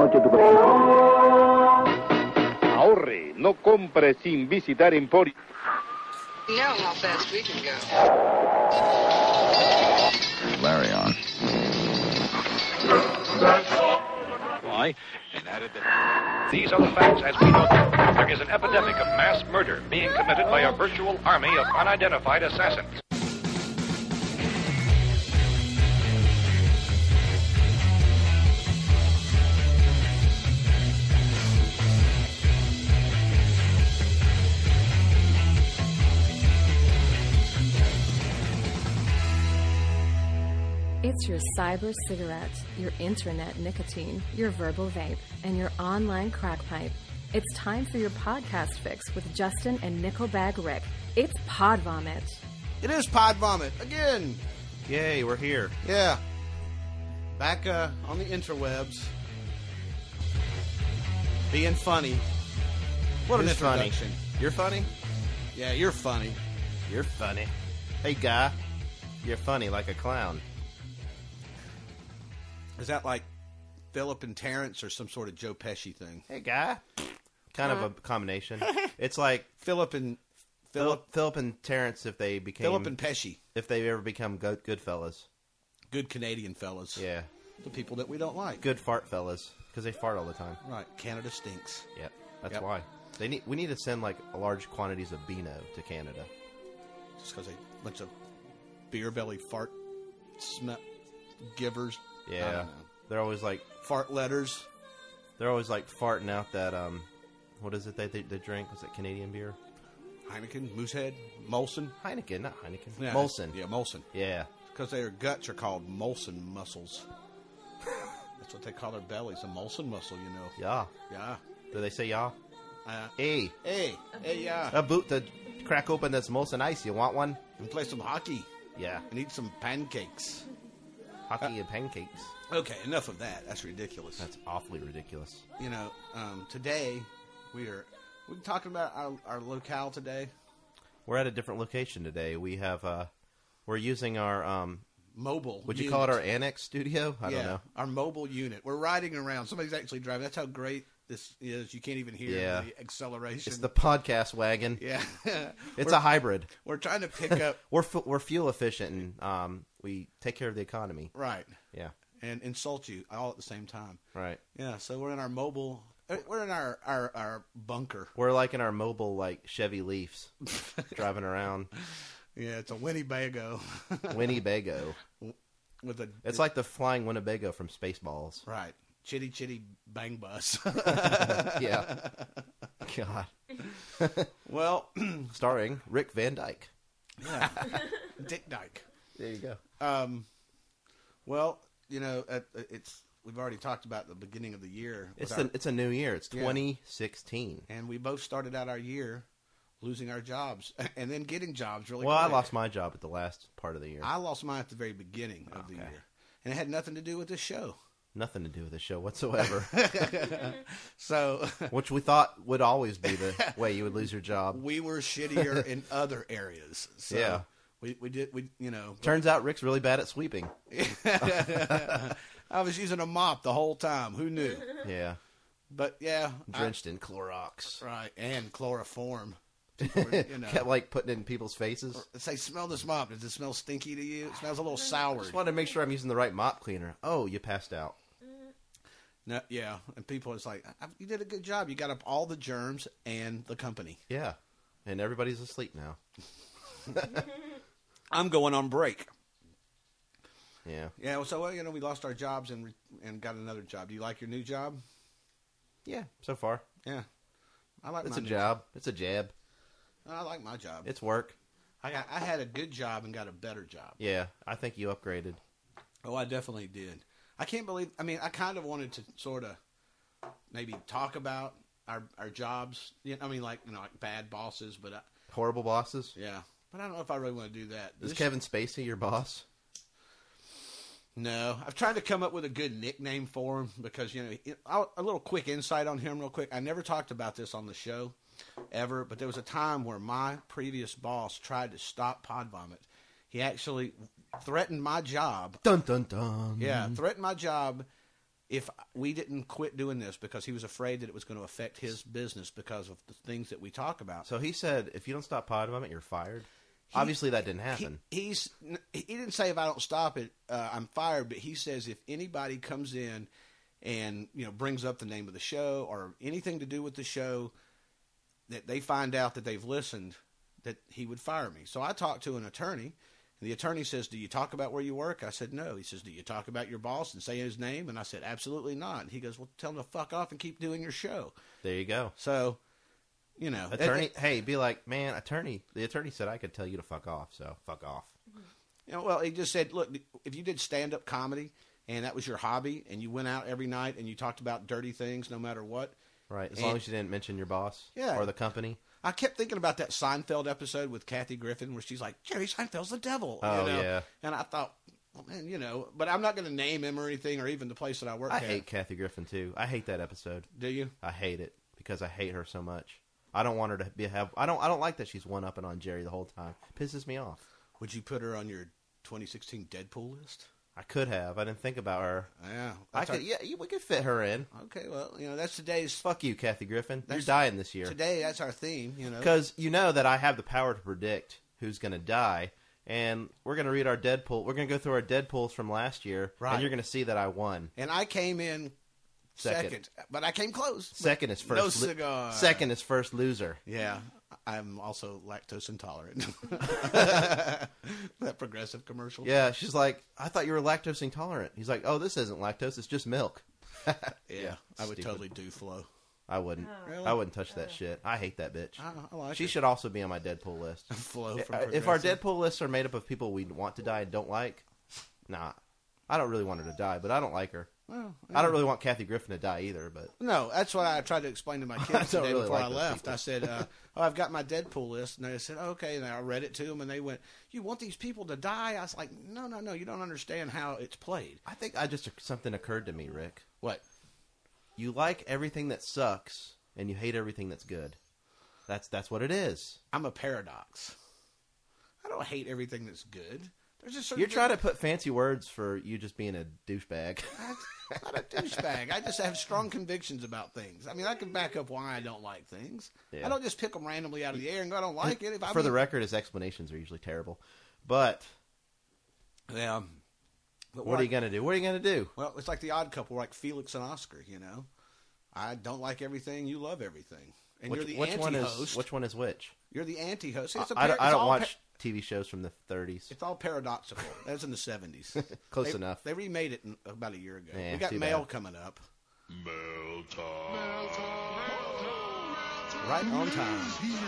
noche tu corazón. Ahorre, no compre sin visitar Emporio. You know how fast we can go. Larry on. Why? And added that these are the facts as we know them. There is an epidemic of mass murder being committed by a virtual army of unidentified assassins. It's your cyber cigarette, your internet nicotine, your verbal vape, and your online crack pipe. It's time for your podcast fix with Justin and Nickelbag Rick. It's Pod Vomit. It is Pod Vomit again. Yay, we're here. Yeah. Back on the interwebs. Being funny. What an Who's funny? introduction. You're funny? Yeah, you're funny. You're funny. Hey, guy. You're funny like a clown. Is that like Philip and Terrence or some sort of Joe Pesci thing? Hey, guy. Kind of a combination. It's like Philip and Terrence if they became... Philip and Pesci. If they ever become good fellas. Good Canadian fellas. Yeah. The people that we don't like. Good fart fellas. Because they fart all the time. Right. Canada stinks. Yep. That's why. We need to send like large quantities of Beano to Canada. Just because a bunch of beer belly fart givers. Yeah. They're always like... Fart letters. They're always like farting out that, what is it they drink? Is it Canadian beer? Heineken, Moosehead, Molson. Heineken, not Heineken. Yeah, Molson. Yeah, Molson. Yeah. Because their guts are called Molson muscles. That's what they call their bellies, a Molson muscle, you know. Yeah. Yeah. Do they say yeah? Hey, yeah. a boot to crack open this Molson Ice. You want one? And play some hockey. Yeah. And eat some pancakes. Hockey and pancakes. Okay, enough of that. That's ridiculous. That's awfully ridiculous. You know, today we're talking about our locale today. We're at a different location today. We have we're using our mobile. Would you unit. call it our annex studio? I don't know. Our mobile unit. We're riding around. Somebody's actually driving. That's how great this is. You can't even hear the acceleration. It's the podcast wagon. Yeah. It's a hybrid. We're trying to pick up. We're fuel efficient and we take care of the economy. Right. Yeah. And insult you all at the same time. Right. Yeah. So we're in our mobile. We're in our bunker. We're like in our mobile like Chevy Leafs, driving around. Yeah, it's a Winnebago. Winnebago. It's like the flying Winnebago from Spaceballs. Right. Chitty Chitty Bang Bus. Yeah. God. Well, starring Rick Van Dyke. Yeah. Dick Dyke. There you go. Well, you know, we've already talked about the beginning of the year. It's a new year. It's 2016. And we both started out our year losing our jobs and then getting jobs really Well, quick. I lost my job at the last part of the year. I lost mine at the very beginning of the year. And it had nothing to do with this show. Nothing to do with the show whatsoever. So, which we thought would always be the way you would lose your job. We were shittier in other areas. So yeah. We you know. Turns out Rick's really bad at sweeping. I was using a mop the whole time. Who knew? Yeah. But yeah. Drenched in Clorox. Right. And chloroform. Were, you know. Kept like putting it in people's faces. Say, smell this mop. Does it smell stinky to you? It smells a little sour. Just wanted to make sure I'm using the right mop cleaner. Oh, you passed out. No, yeah. And people, it's like, you did a good job. You got up all the germs and the company. Yeah. And everybody's asleep now. I'm going on break. Yeah. Yeah. So, well, you know, we lost our jobs and got another job. Do you like your new job? Yeah. So far. Yeah. I like. It's a job. It's a jab. I like my job. It's work. I had a good job and got a better job. Yeah. I think you upgraded. Oh, I definitely did. I can't believe. I mean, I kind of wanted to sort of maybe talk about our jobs. You know, I mean, like bad bosses, but horrible bosses. Yeah. But I don't know if I really want to do that. Is Kevin Spacey your boss? No. I've tried to come up with a good nickname for him because, you know, a little quick insight on him real quick. I never talked about this on the show ever, but there was a time where my previous boss tried to stop Pod Vomit. He actually threatened my job. Dun, dun, dun. Yeah, threatened my job if we didn't quit doing this because he was afraid that it was going to affect his business because of the things that we talk about. So he said, if you don't stop Pod Vomit, you're fired. Obviously, that didn't happen. He didn't say if I don't stop it, I'm fired. But he says if anybody comes in and brings up the name of the show or anything to do with the show, that they find out that they've listened, that he would fire me. So I talked to an attorney. And the attorney says, do you talk about where you work? I said, no. He says, do you talk about your boss and say his name? And I said, absolutely not. And he goes, well, tell him to fuck off and keep doing your show. There you go. So, Attorney, hey, be like, man, the attorney said I could tell you to fuck off, so fuck off. Well, he just said, look, if you did stand-up comedy and that was your hobby and you went out every night and you talked about dirty things no matter what. Right, as long as you didn't mention your boss Yeah. or the company. I kept thinking about that Seinfeld episode with Kathy Griffin where she's like, Jerry Seinfeld's the devil. Oh, yeah. And I thought, well, man, but I'm not going to name him or anything or even the place that I work at. I hate Kathy Griffin, too. I hate that episode. Do you? I hate it because I hate her so much. I don't want her to I don't like that she's one-upping on Jerry the whole time. Pisses me off. Would you put her on your 2016 Deadpool list? I could have. I didn't think about her. Yeah. We could fit her in. Okay, well, that's today's... Fuck you, Kathy Griffin. You're dying this year. Today, that's our theme, Because you know that I have the power to predict who's going to die, and we're going to read our Deadpool. We're going to go through our Deadpools from last year, right. And you're going to see that I won. And I came in second, but I came close. Second is first. No cigar. Second is first loser. Yeah. I'm also lactose intolerant. That Progressive commercial. Yeah, she's like, I thought you were lactose intolerant. He's like, oh, this isn't lactose, it's just milk. Yeah, I would totally do Flo. I wouldn't. Really? I wouldn't touch that shit. I hate that bitch. I like she her. should also be on my Deadpool list. Flo from If our Progressive. Deadpool lists are made up of people we want to die and don't like, nah. I don't really want her to die, but I don't like her. Well, I don't really want Kathy Griffin to die either, but... No, that's what I tried to explain to my kids don't today really before like I those left. people. I said, I've got my Deadpool list. And they said, okay. And I read it to them, and they went, you want these people to die? I was like, no, you don't understand how it's played. I think something occurred to me, Rick. What? You like everything that sucks, and you hate everything that's good. That's what it is. I'm a paradox. I don't hate everything that's good. There's just certain You're trying to put fancy words for you just being a douchebag. I'm not a douchebag. I just have strong convictions about things. I mean, I can back up why I don't like things. Yeah. I don't just pick them randomly out of the air and go, I don't like it. For the record, his explanations are usually terrible. But yeah. But what are you going to do? What are you going to do? Well, it's like the Odd Couple, like Felix and Oscar, I don't like everything. You love everything. And you're the anti-host. Which one is which? You're the anti-host. I don't watch TV shows from the 30s. It's all paradoxical. That was in the 70s. Close enough. They remade it about a year ago. Yeah, we got too mail bad. coming up. Mail time. Right on time.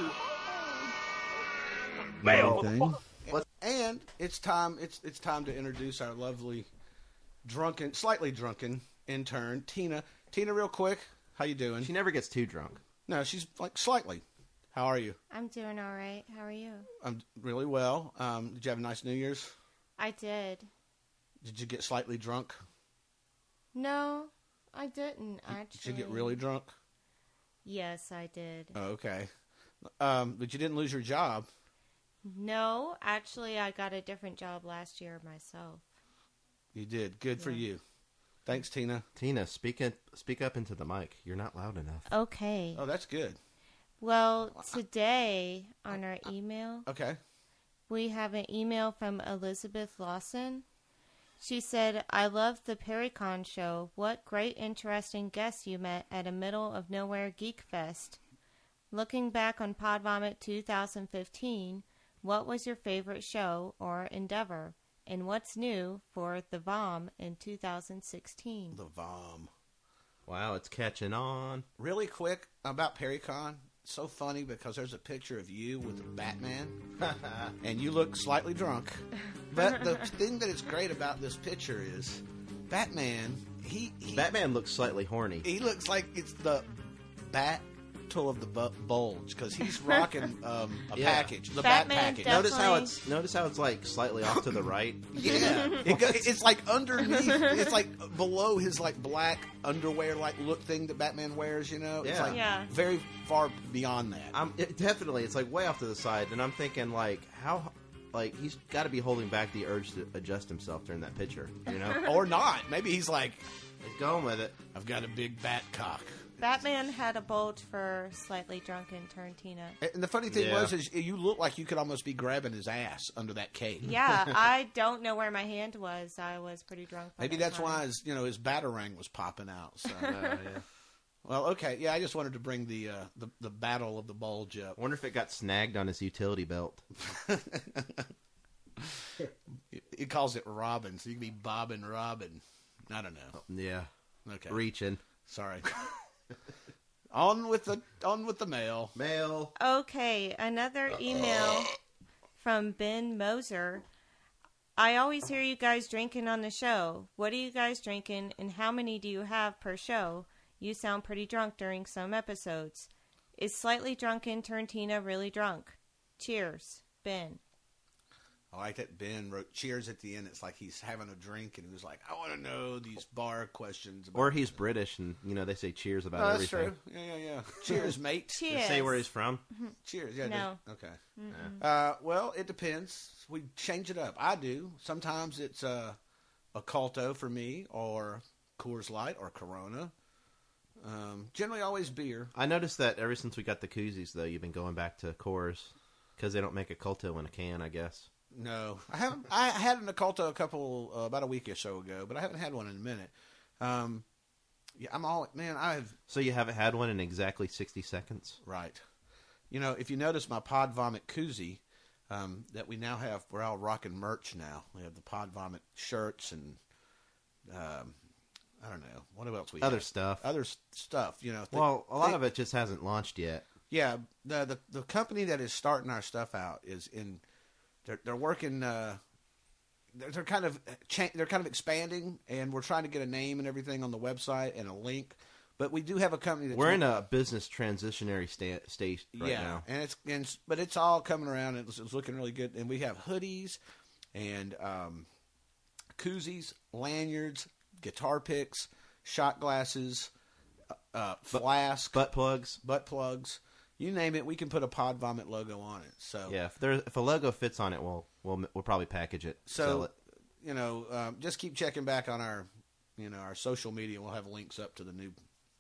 Mail. And it's time. It's time to introduce our lovely, slightly drunken intern, Tina. Tina, real quick, how you doing? She never gets too drunk. No, she's like slightly. How are you? I'm doing all right. How are you? I'm really well. Did you have a nice New Year's? I did. Did you get slightly drunk? No, I didn't, actually. Did you get really drunk? Yes, I did. Oh, okay. But you didn't lose your job. No, actually, I got a different job last year myself. You did. Good for you. Thanks, Tina. Tina, speak up into the mic. You're not loud enough. Okay. Oh, that's good. Well, today on our email, Okay. we have an email from Elizabeth Lawson. She said, I love the Perrycon show. What great, interesting guests you met at a middle of nowhere geek fest. Looking back on Pod Vomit 2015, what was your favorite show or endeavor? And what's new for The Vom in 2016? The Vom. Wow, it's catching on. Really quick about Perrycon. So funny because there's a picture of you with Batman, and you look slightly drunk. But the thing that is great about this picture is Batman. Batman looks slightly horny. He looks like it's the Battle of the Bulge because he's rocking a package, the Batman Bat package. Notice how it's like slightly off to the right. Yeah, it's like underneath. It's like below his like black underwear like look thing that Batman wears. It's like very far beyond that. Definitely, it's like way off to the side, and I'm thinking like how. Like, he's got to be holding back the urge to adjust himself during that picture, Or not. Maybe he's like, He's going with it. I've got a big bat cock. Batman had a bulge for slightly drunken Tarantino. And the funny thing Yeah. is you look like you could almost be grabbing his ass under that cape. Yeah, I don't know where my hand was. I was pretty drunk. By Maybe that that's time. why his batarang was popping out. So. Yeah. Well, okay, yeah. I just wanted to bring the battle of the bulge up. Wonder if it got snagged on his utility belt. He calls it Robin, so you can be bobbing Robin. I don't know. Yeah. Okay, Reaching. sorry. on with the mail. Mail. Okay, another email from Ben Moser. I always hear you guys drinking on the show. What are you guys drinking, and how many do you have per show? You sound pretty drunk during some episodes. Is slightly drunken Tarantino really drunk? Cheers, Ben. I like that Ben wrote cheers at the end. It's like he's having a drink, and he was like, I want to know these bar questions. About Or he's British, and they say cheers about Oh, that's everything. true. Yeah. Cheers, mate. Cheers. Say where he's from. Cheers. Yeah. No. Okay. Well, it depends. We change it up. I do. Sometimes it's a Culto for me, or Coors Light, or Corona. Generally, always beer. I noticed that ever since we got the koozies, though, you've been going back to Coors because they don't make a Culto in a can, I guess. No, I haven't. I had an Oculto about a week or so ago, but I haven't had one in a minute. Yeah, So you haven't had one in exactly 60 seconds? Right. If you notice my Pod Vomit koozie that we now have, we're all rocking merch now. We have the Pod Vomit shirts and I don't know what else we Other have. stuff. Other stuff. Well, a lot of it just hasn't launched yet. Yeah, the company that is starting our stuff out is in. They're working. They're kind of expanding, and we're trying to get a name and everything on the website and a link. But we do have a company that's We're in a business transitionary state right now. but it's all coming around. And it's looking really good, and we have hoodies and koozies, lanyards, guitar picks, shot glasses, flasks, Butt plugs. You name it, we can put a Pod Vomit logo on it. So Yeah, if a logo fits on it, we'll probably package it. Sell it. Just keep checking back on our social media. We'll have links up to the new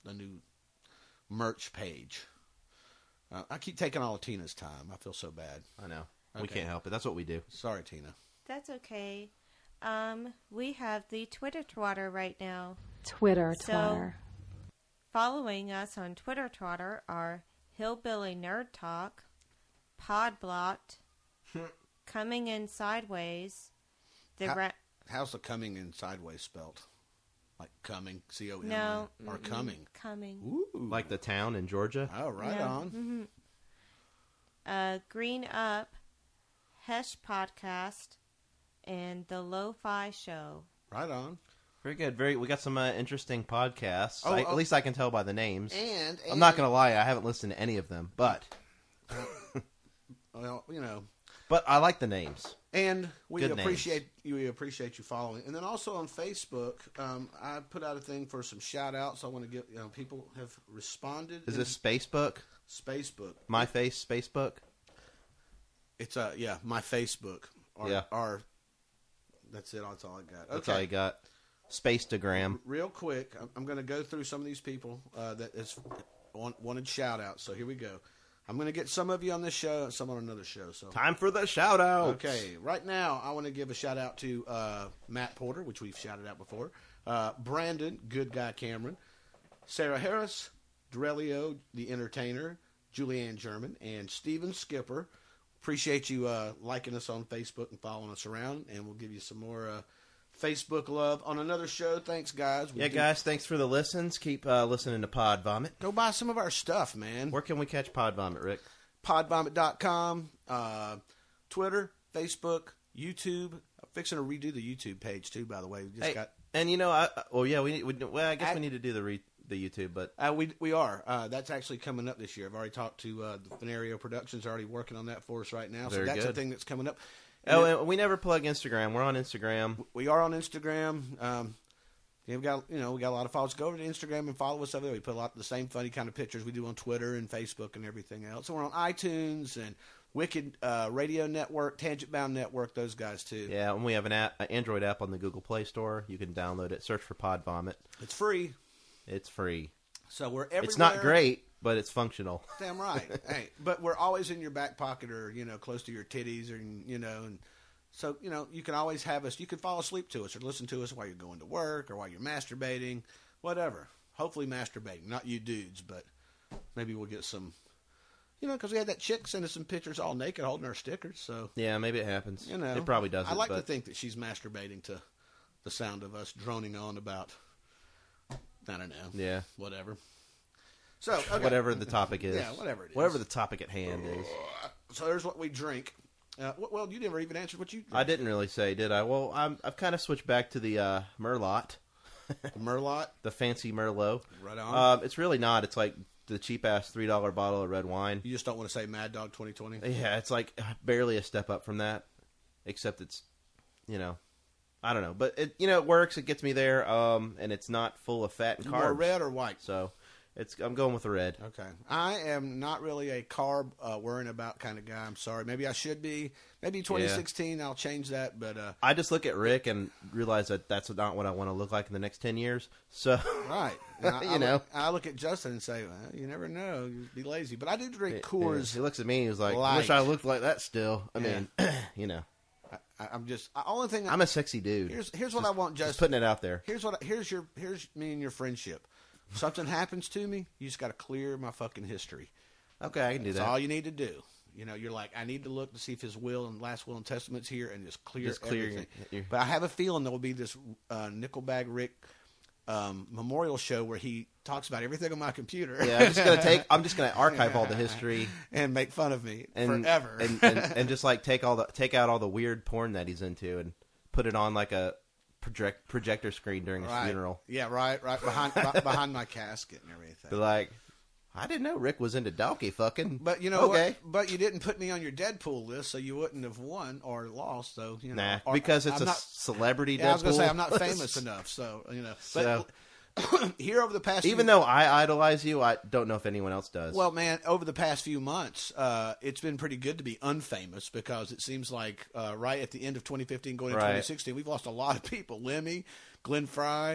merch page. I keep taking all of Tina's time. I feel so bad. I know. We Okay. can't help it. That's what we do. Sorry, Tina. That's okay. We have the Twitter twatter right now. Twitter So- twatter. Following us on Twitter twatter are Hillbilly Nerd Talk, Podblot, Coming In Sideways, How's the coming in sideways spelt? Like coming, C-O-M-I, No, or coming? Coming. Ooh. Like the town in Georgia. Oh, right No. Mm-hmm. on. Green Up, Hesh Podcast, and The Lo-Fi Show. Right on. Very good. We got some interesting podcasts. Oh, At least I can tell by the names. And I'm not going to lie, I haven't listened to any of them, but Well, but I like the names. and we Good appreciate you following. And then also on Facebook, I put out a thing for some shout outs. I want to get people have responded. Is in this Spacebook? Spacebook? My Face Spacebook? It's my Facebook. Yeah. Or that's it. That's all I got. That's all you got. Spacedogram. Real quick, I'm going to go through some of these people that wanted shout outs. So here we go. I'm going to get some of you on this show and some on another show. So Time for the shout out. okay, right now I want to give a shout out to Matt Porter, which we've shouted out before. Brandon, Good Guy Cameron, Sarah Harris, Dorelio, the Entertainer, Julianne German, and Steven Skipper. Appreciate you liking us on Facebook and following us around, and we'll give you some more Facebook love on another show. Thanks, guys. Guys, thanks for the listens. Keep listening to Pod Vomit. Go buy some of our stuff, man. Where can we catch Pod Vomit, Rick? Podvomit.com, Twitter, Facebook, YouTube. I'm fixing to redo the YouTube page, too, by the way. We just got... And I guess we need to do the YouTube, but we are. That's actually coming up this year. I've already talked to the Venerio Productions, already working on that for us right now. Very so that's a good. thing that's coming up. and we never plug Instagram. We're on Instagram. We are on Instagram. We got a lot of followers. Go over to Instagram and follow us over there. We put a lot of the same funny kind of pictures we do on Twitter and Facebook and everything else. So we're on iTunes and Wicked Radio Network, Tangent Bound Network, those guys too. Yeah, and we have an Android app on the Google Play Store. You can download it. Search for Pod Vomit. It's free. It's free. So we're everywhere. It's not great, but it's functional. Damn right. Hey, but we're always in your back pocket or, close to your titties or, and so, you can always have us. You can fall asleep to us or listen to us while you're going to work or while you're masturbating, whatever. Hopefully masturbating, not you dudes, but maybe we'll get some, because we had that chick send us some pictures all naked holding our stickers. So yeah, maybe it happens. It probably doesn't. I like to think that she's masturbating to the sound of us droning on about, I don't know. Yeah. Whatever. So okay. Whatever the topic is. Yeah, whatever it is. Whatever the topic at hand is. So there's what we drink. Well, you never even answered what you drink. I didn't really say, did I? Well, I've kind of switched back to the Merlot. Merlot? The fancy Merlot. Right on. It's really not. It's like the cheap-ass $3 bottle of red wine. You just don't want to say Mad Dog 2020? Yeah, it's like barely a step up from that, except it's, I don't know. But, it works. It gets me there, and it's not full of fat and carbs. More red or white? So, I'm going with the red. Okay. I am not really a carb worrying about kind of guy. I'm sorry. Maybe I should be. Maybe 2016 I'll change that. But I just look at Rick and realize that that's not what I want to look like in the next 10 years. So right. I look at Justin and say, well, you never know. You'd be lazy. But I do drink Coors. He looks at me and he's like, Light. I wish I looked like that still. I mean, I'm just only thing. I'm a sexy dude. Here's what I want, Justin. Just putting it out there. Here's me and your friendship. Something happens to me, you just got to clear my fucking history. Okay, I can do that. That's all you need to do. You're like, I need to look to see if his will and last will and testament's here and just clear everything. But I have a feeling there will be this Nickelbag Rick memorial show where he talks about everything on my computer. Yeah, I'm just gonna archive all the history and make fun of me forever, and just like take out all the weird porn that he's into and put it on like a projector screen during his funeral. Yeah, right behind my casket and everything. Be like, I didn't know Rick was into donkey fucking. But okay. But you didn't put me on your Deadpool list, so you wouldn't have won or lost. So nah, because it's celebrity. Yeah, Deadpool. I was gonna say I'm not famous enough, so But here over the past, though I idolize you, I don't know if anyone else does. Well, man, over the past few months, it's been pretty good to be unfamous because it seems like right at the end of 2015, going into 2016, we've lost a lot of people. Lemmy, Glenn Fry.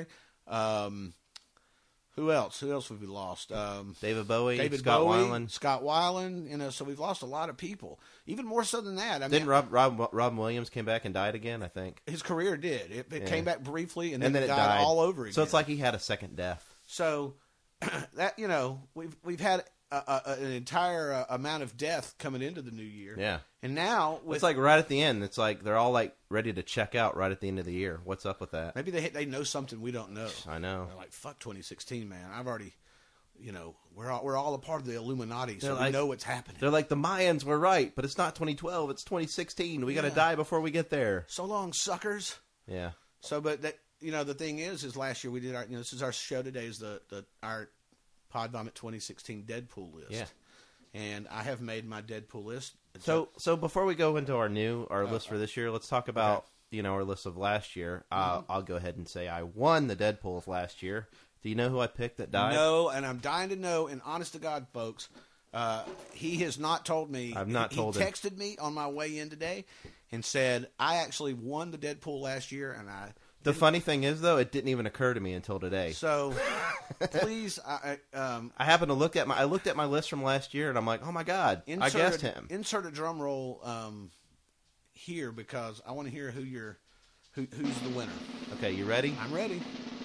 Who else? Who else have we lost? David Bowie, Scott Weiland. So we've lost a lot of people. Even more so than that. I mean, didn't Robin Williams came back and died again? I think his career did. It came back briefly, and then it died all over again. So it's like he had a second death. So that we've had an entire amount of death coming into the new year. Yeah. And now it's like right at the end. It's like they're all like ready to check out right at the end of the year. What's up with that? Maybe they know something we don't know. I know. They're like, fuck 2016, man. I've already, we're all a part of the Illuminati, so we know what's happening. They're like, the Mayans were right, but it's not 2012. It's 2016. We got to die before we get there. So long, suckers. Yeah. So, but that the thing is last year we did our this is our show today is our Pod Vomit 2016 Deadpool list. Yeah. And I have made my Deadpool list. So before we go into our list for this year, let's talk about our list of last year. I'll go ahead and say I won the Deadpool of last year. Do you know who I picked that died? No, and I'm dying to know. And honest to God, folks, he has not told me. I've not told him. He texted me on my way in today and said I actually won the Deadpool last year, and I. The funny thing is, though, it didn't even occur to me until today. So, please, I happened to look at my list from last year, and I'm like, oh my God, I guessed him. Insert a drum roll here because I want to hear who's the winner. Okay, you ready? I'm ready.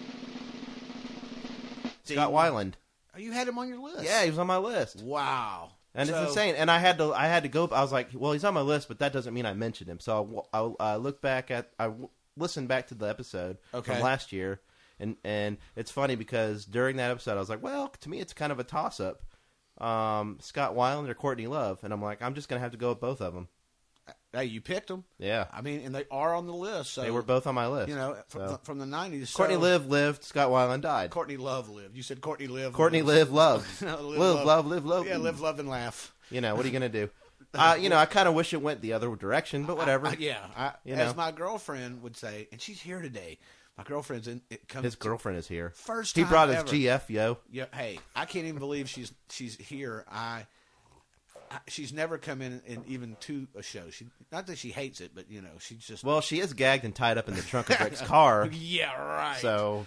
Scott Weiland. Oh, you had him on your list? Yeah, he was on my list. Wow. And it's insane. And I had to go. I was like, well, he's on my list, but that doesn't mean I mentioned him. So I look back listened back to the episode from last year, and it's funny because during that episode I was like, well, to me it's kind of a toss-up, Scott Weiland or Courtney Love, and I'm like, I'm just going to have to go with both of them. Hey, you picked them. Yeah. I mean, and they are on the list. So, they were both on my list. From the 90s. Courtney Liv lived, Scott Weiland died. Courtney Love lived. You said Courtney Liv. Courtney Liv loved. Live, love. Yeah, live, love, and laugh. What are you going to do? I kind of wish it went the other direction, but whatever. As my girlfriend would say, and she's here today. My girlfriend's in. His girlfriend is here. First he time brought his ever. GF, yo. Yeah. Hey, I can't even believe she's here. she's never come in even to a show. Not that she hates it, but she's just. Well, she is gagged and tied up in the trunk of Rick's car. Yeah, right. So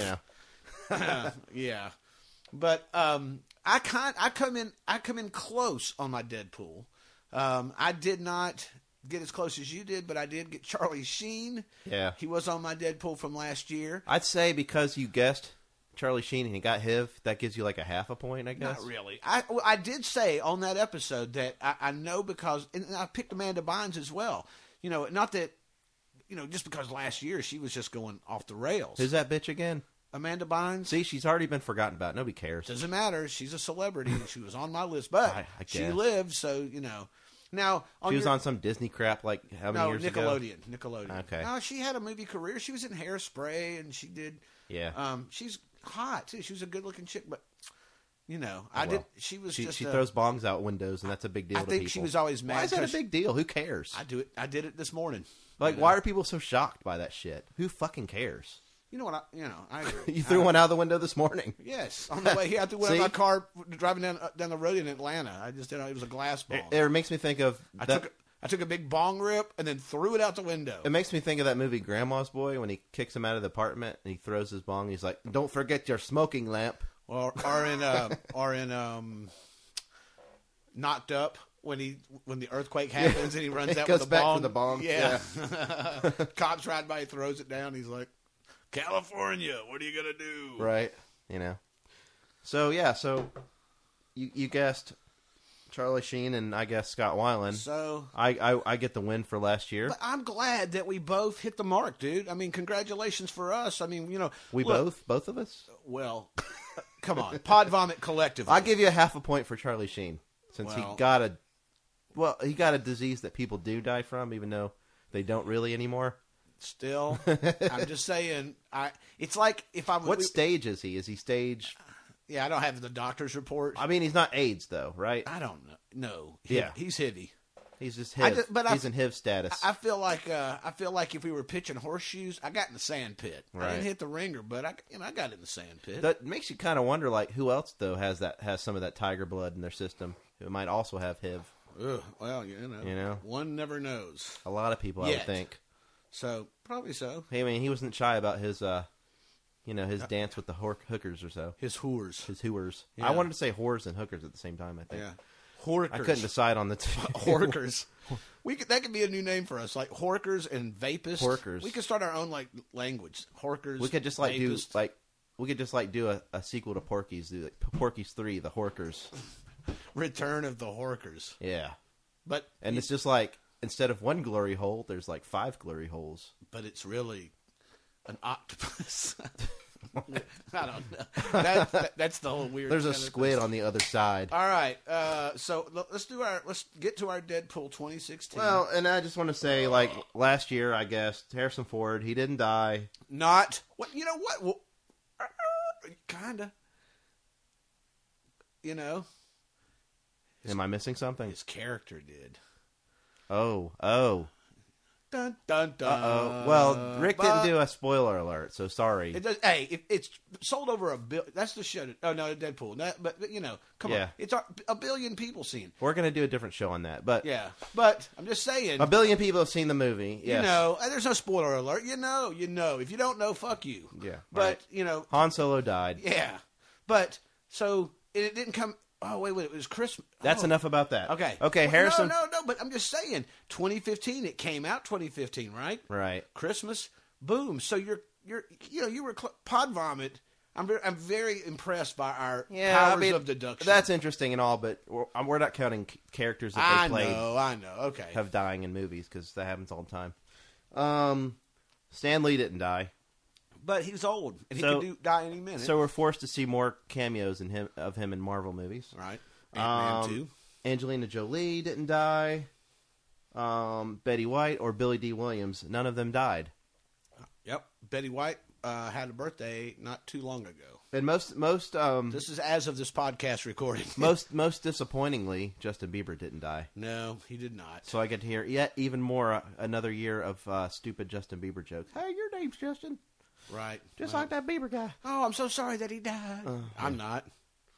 yeah, but I come in close on my Deadpool. I did not get as close as you did, but I did get Charlie Sheen. Yeah, he was on my Deadpool from last year. I'd say because you guessed Charlie Sheen and he got HIV, that gives you like a half a point, I guess. Not really. I did say on that episode that I know because, and I picked Amanda Bynes as well. Not that, just because last year she was just going off the rails. Who's that bitch again? Amanda Bynes. See, she's already been forgotten about. Nobody cares. Doesn't matter. She's a celebrity. She was on my list, but I she lived, so Now she was on some Disney crap like how many years ago? Nickelodeon. Okay. No, she had a movie career. She was in Hairspray, and she did. Yeah. She's hot too. She was a good-looking chick, but She was. She throws bongs out windows, and that's a big deal. I think she was always mad. Why is that a big deal? Who cares? I do it. I did it this morning. Like, why are people so shocked by that shit? Who fucking cares? You know what? I agree. You threw one out the window this morning. Yes, on the way here, I threw one out of my car driving down the road in Atlanta. I just it was a glass bong. It makes me think of I took a big bong rip and then threw it out the window. It makes me think of that movie Grandma's Boy when he kicks him out of the apartment and he throws his bong. He's like, "Don't forget your smoking lamp." Or in Knocked Up when the earthquake happens and he runs out with the bong. For the bong. Yeah. Cops ride by, he throws it down. He's like, "California, what are you gonna do?" Right. So you guessed Charlie Sheen and I guess Scott Weiland. So I get the win for last year. But I'm glad that we both hit the mark, dude. I mean, congratulations for us. I mean, both of us. Well, come on, Pod Vomit collectively. I'll give you a half a point for Charlie Sheen since he got a disease that people do die from, even though they don't really anymore. Still, I'm just saying. It's like if I. What stage is he? Is he stage? Yeah, I don't have the doctor's report. I mean, he's not AIDS though, right? I don't know. No, he's HIV. He's just HIV. He's in HIV status. I feel like if we were pitching horseshoes, I got in the sand pit. Right. I didn't hit the ringer, but I got in the sand pit. That makes you kind of wonder, like, who else though has some of that tiger blood in their system who might also have HIV. Ugh, well, one never knows. A lot of people, I would think. So probably so. Hey, I mean, he wasn't shy about his his dance with the hookers or so. His whores. Yeah. I wanted to say whores and hookers at the same time, I think. Yeah. Horkers. I couldn't decide on the two. Horkers. That could be a new name for us, like horkers and vapists. Horkers. We could start our own language. Horkers. We could just do a sequel to Porky's, like Porky's 3, the Horkers. Return of the Horkers. Yeah. But it's just like instead of one glory hole, there's like 5 glory holes. But it's really an octopus. I don't know. That's the whole weird. There's a squid on the other side. All right, so let's get to our Deadpool 2016. Well, and I just want to say, like last year, I guess Harrison Ford, he didn't die. Not what you know what? Well, kinda. Am I missing something? His character did. Oh. Dun, dun, dun. Uh-oh. Well, Rick didn't do a spoiler alert, so sorry. It does, hey, it's sold over $1 billion. That's the show. Oh, no, Deadpool. But come on. It's 1 billion people seen. We're going to do a different show on that. But yeah, but I'm just saying. 1 billion people have seen the movie. Yes. There's no spoiler alert. You know. If you don't know, fuck you. Yeah. But, right. Han Solo died. Yeah. But, so, it didn't come... Oh, wait, it was Christmas. That's enough about that. Okay. Okay, Harrison... No, but I'm just saying, 2015, it came out 2015, right? Right. Christmas, boom. So you were Pod Vomit. I'm very impressed by our powers of deduction. That's interesting and all, but we're not counting characters that they played. I know, okay. Have dying in movies, because that happens all the time. Stan Lee didn't die. But he's old, and he could die any minute. So we're forced to see more cameos of him in Marvel movies. Right. Ant-Man 2. Angelina Jolie didn't die. Betty White or Billy D. Williams, none of them died. Yep. Betty White had a birthday not too long ago. And most this is as of this podcast recording. most disappointingly, Justin Bieber didn't die. No, he did not. So I get to hear even more another year of stupid Justin Bieber jokes. Hey, your name's Justin. Right. Just like that Bieber guy. Oh, I'm so sorry that he died. I'm not.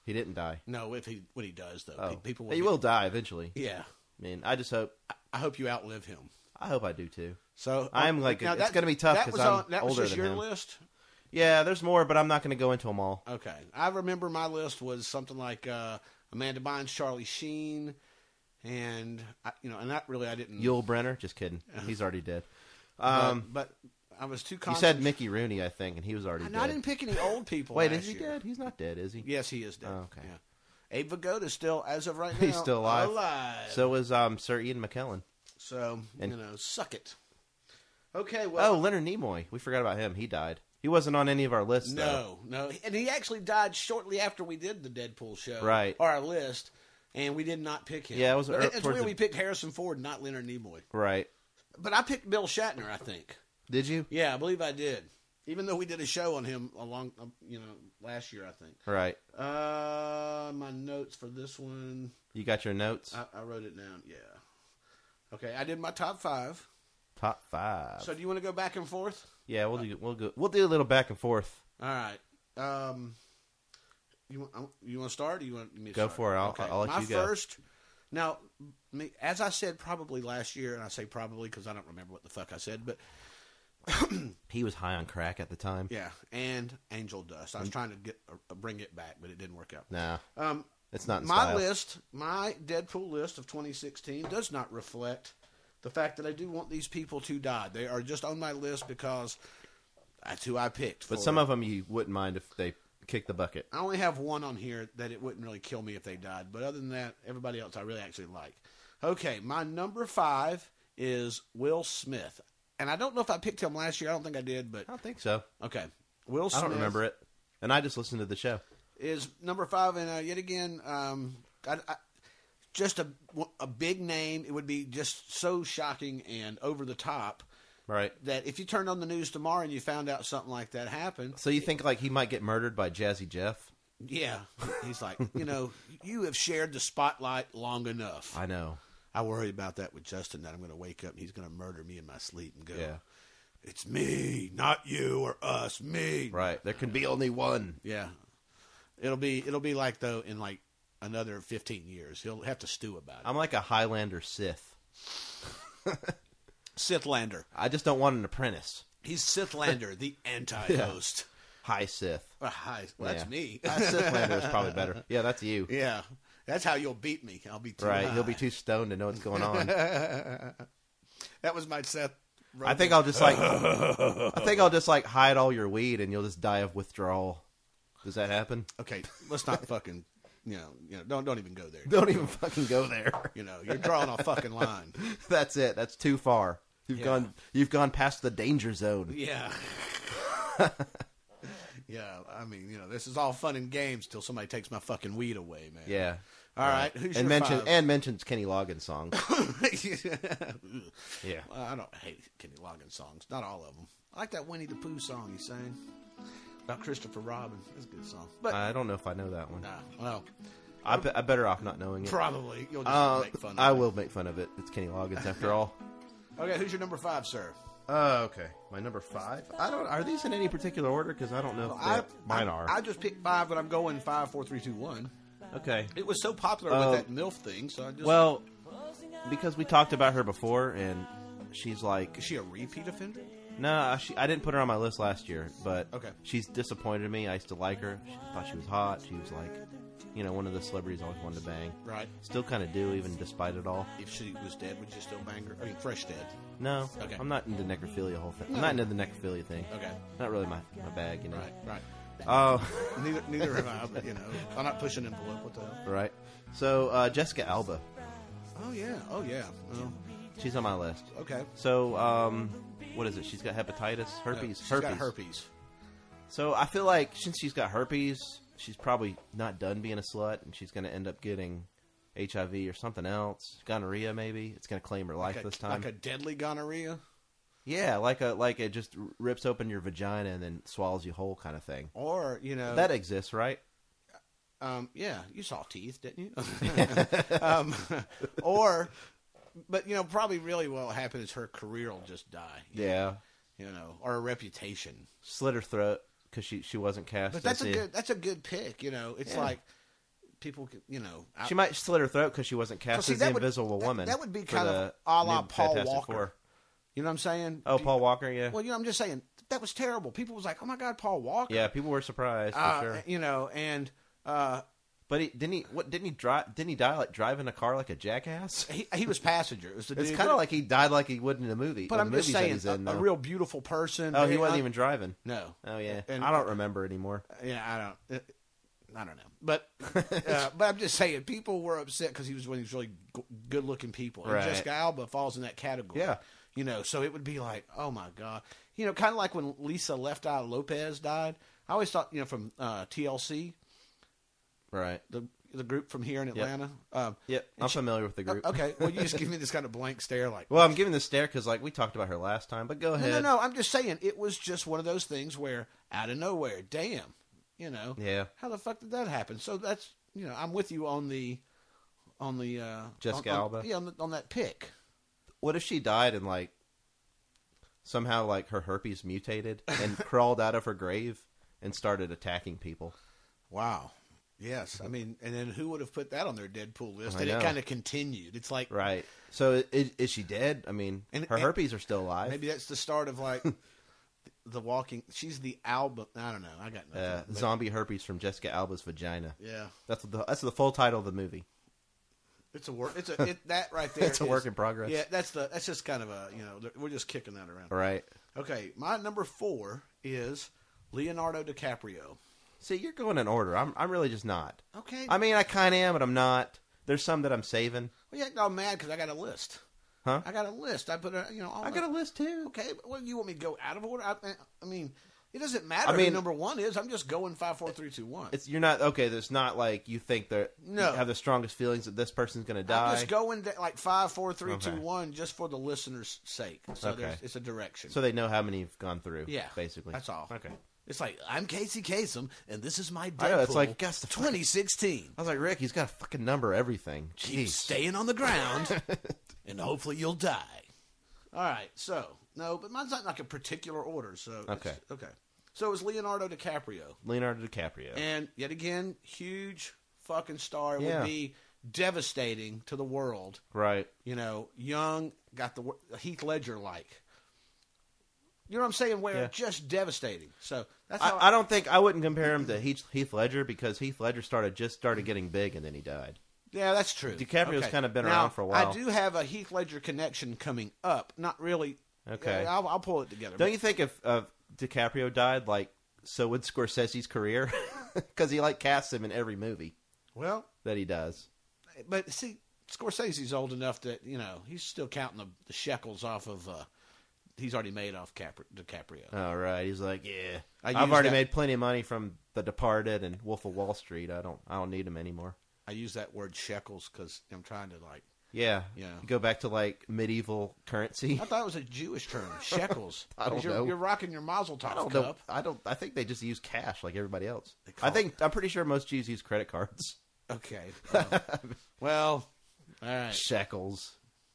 He didn't die. No, when he does though, Oh. people He will die eventually. Yeah. I mean, I just hope. I hope you outlive him. I hope I do too. So I'm like, now it's going to be tough because I'm that was older just than your him. list. Yeah, there's more, but I'm not going to go into them all. Okay, I remember my list was something like Amanda Bynes, Charlie Sheen, and and that really I didn't. Yul Brynner, just kidding. He's already dead. But I was too. You said Mickey Rooney, I think, and he was already dead. I didn't pick any old people. Wait, last is he year. dead? He's not dead, is he? Yes, he is dead. Oh, okay. Yeah. Abe Vigoda is still, as of right now, He's still alive. alive. So is Sir Ian McKellen. So And- suck it. Okay, well. Oh, Leonard Nimoy. We forgot about him. He died. He wasn't on any of our lists, though. No, and he actually died shortly after we did the Deadpool show, Right. Or our list, and we did not pick him. Yeah, it was But it's towards weird the- we picked Harrison Ford, not Leonard Nimoy. Right. But I picked Bill Shatner, I think. Did you? Yeah, I believe I did. Even though we did a show on him last year, I think. Right. My notes for this one. You got your notes? I wrote it down. Yeah. Okay, I did my top 5. Top 5. So do you want to go back and forth? Yeah, we'll do a little back and forth. All right. You want to start? Or you want me to Go start? for it. I'll let my you go. first. Now, as I said, probably last year, and I say probably because I don't remember what the fuck I said, but He was high on crack at the time. yeah, and Angel Dust. I was trying to bring it back, but it didn't work out. Nah. It's not in My style. list, my Deadpool list of 2016 does not reflect the fact that I do want these people to die. They are just on my list because that's who I picked. But some of them you wouldn't mind if they kicked the bucket. I only have one on here that it wouldn't really kill me if they died. But other than that, everybody else I really actually like. Okay, my number 5 is Will Smith. And I don't know if I picked him last year. I don't think I did, but I don't think so. okay. Will Smith. I don't remember it. And I just listened to the show. Is number 5, and yet again, just a big name. It would be just so shocking and over the top, Right. that if you turned on the news tomorrow and you found out something like that happened, So you think like he might get murdered by Jazzy Jeff? yeah, he's like, you have shared the spotlight long enough. I know. I worry about that with Justin, that I'm going to wake up and he's going to murder me in my sleep and go, Yeah. it's me, not you or us, me. Right. There can be only one. Yeah. It'll be like, though, in like another 15 years. He'll have to stew about it. I'm like a Highlander Sith. Sithlander. I just don't want an apprentice. He's Sithlander, the anti-host. High Sith. Hi. Well, that's Yeah. me. Sithlander is probably better. Yeah, that's you. Yeah. That's how you'll beat me. I'll be too Right. high. He'll be too stoned to know what's going on. That was my Seth. I think I'll just like hide all your weed and you'll just die of withdrawal. Does that happen? Okay, let's not fucking, don't even go there. Don't even fucking go there. You're drawing a fucking line. That's it. That's too far. You've gone past the danger zone. Yeah. Yeah, I mean, this is all fun and games till somebody takes my fucking weed away, man. Yeah. All right. Who's and your mention 5? and mentions Kenny Loggins songs. Yeah. Well, I don't hate Kenny Loggins songs. Not all of them. I like that Winnie the Pooh song he sang about Christopher Robin. That's a good song. But I don't know if I know that one. well, I better off not knowing it. probably you'll just make fun of it. I will make fun of it. It's Kenny Loggins after all. Okay, who's your number 5, sir? Okay. My number 5. Are these in any particular order? Because I don't know if mine are. I just picked 5, but I'm going 5, 4, 3, 2, 1. Okay. It was so popular with that MILF thing, so I just... Well, because we talked about her before, and she's like... Is she a repeat offender? No, I didn't put her on my list last year, but Okay. she's disappointed me. I used to like her. I thought she was hot. She was like, one of the celebrities I always wanted to bang. Right. Still kind of do, even despite it all. If she was dead, would you still bang her? I mean, fresh dead. No, Okay. I'm not into necrophilia whole thing. I'm not into the necrophilia thing. Okay. Not really my bag, Right. Oh, Neither am I, but, I'm not pushing envelope. What the hell? right. So, Jessica Alba. Oh, yeah. Oh, She's on my list. okay. So, what is it? She's got hepatitis? Herpes? She's got herpes. So, I feel like since she's got herpes, she's probably not done being a slut, and she's going to end up getting HIV or something else. Gonorrhea, maybe. It's going to claim her life this time. Like a deadly gonorrhea? Yeah, like it just rips open your vagina and then swallows you whole kind of thing. Or, That exists, right? yeah, you saw teeth, didn't you? But probably really what will happen is her career will just die. Yeah. Or her reputation. Slit her throat because she wasn't cast. But that's a good pick. It's like, people could, She might slit her throat because she wasn't cast as the Invisible Woman. That would be kind of a la Paul Walker. Four. You know what I'm saying? Oh, Paul Walker, yeah. Well, I'm just saying that was terrible. People was like, "Oh my God, Paul Walker." Yeah, people were surprised for sure. And but didn't he die like driving a car like a jackass? He was passenger. It was it's kind of like he died like he would in a movie. But I'm just saying, a real beautiful person. Oh, he wasn't even driving. No. Oh yeah. And I don't remember anymore. Yeah, I don't know. But but I'm just saying, people were upset because he was one of these really good-looking people, and Jessica Alba falls in that category. Yeah. So it would be like, oh my God, kind of like when Lisa Left Eye Lopez died. I always thought, from TLC. Right. The group from here in Atlanta. Yep. I'm familiar with the group. Okay. Well, you just give me this kind of blank stare. Well, I'm giving this stare because we talked about her last time, but go ahead. No. I'm just saying it was just one of those things where out of nowhere, damn, Yeah. How the fuck did that happen? So that's, I'm with you on the Jessica Alba. Yeah, on that pick. What if she died and somehow her herpes mutated and crawled out of her grave and started attacking people? Wow. Yes, I mean, and then who would have put that on their Deadpool list? And it kind of continued. It's like right. So is she dead? I mean, her herpes are still alive. Maybe that's the start of the Walking. She's the Alba. I don't know. I got nothing. Zombie herpes from Jessica Alba's vagina. Yeah, that's the full title of the movie. It's a work. That right there. It's a work in progress. Yeah, that's just kind of a we're just kicking that around. Right. Okay, my number 4 is Leonardo DiCaprio. See, you're going in order. I'm really just not. Okay. I mean, I kind of am, but I'm not. There's some that I'm saving. Well, yeah, I'm mad because I got a list. Huh? I got a list. I put I got a list too. Okay, but what, you want me to go out of order? I mean, it doesn't matter who number 1 is. I'm just going 5, 4, 3, 2, 1. You're not okay. There's not like you think that you have the strongest feelings that this person's going to die. I'm just going 5, 4, 3, 2, 1, just for the listener's sake. So it's a direction. So they know how many have gone through. Yeah, basically. That's all. Okay. It's like, I'm Casey Kasem, and this is my Deadpool. I know, it's like, guess the 2016. I was like, Rick, he's got a fucking number everything. Jeez. Keep staying on the ground, and hopefully you'll die. All right, so, no, but mine's not like a particular order. So okay. So it was Leonardo DiCaprio. And yet again, huge fucking star. It would be devastating to the world. Right. Young, got the Heath Ledger-like. You know what I'm saying? Where just devastating. So that's how I don't think I wouldn't compare him to Heath Ledger because Heath Ledger started getting big and then he died. Yeah, that's true. DiCaprio's kind of been around for a while. I do have a Heath Ledger connection coming up. Not really. Okay. I'll pull it together. Don't you think if DiCaprio died, so would Scorsese's career? Because he casts him in every movie. Well, that he does. But see, Scorsese's old enough that he's still counting the shekels off of. He's already made off DiCaprio. All right, he's like, yeah, I've already made plenty of money from The Departed and Wolf of Wall Street. I don't need him anymore. I use that word shekels because I'm trying to Yeah. You go back to medieval currency. I thought it was a Jewish term, shekels. I don't know. You're rocking your Mazel Tov cup. I think they just use cash like everybody else. I'm pretty sure most Jews use credit cards. Okay. Well, all right. Shekels.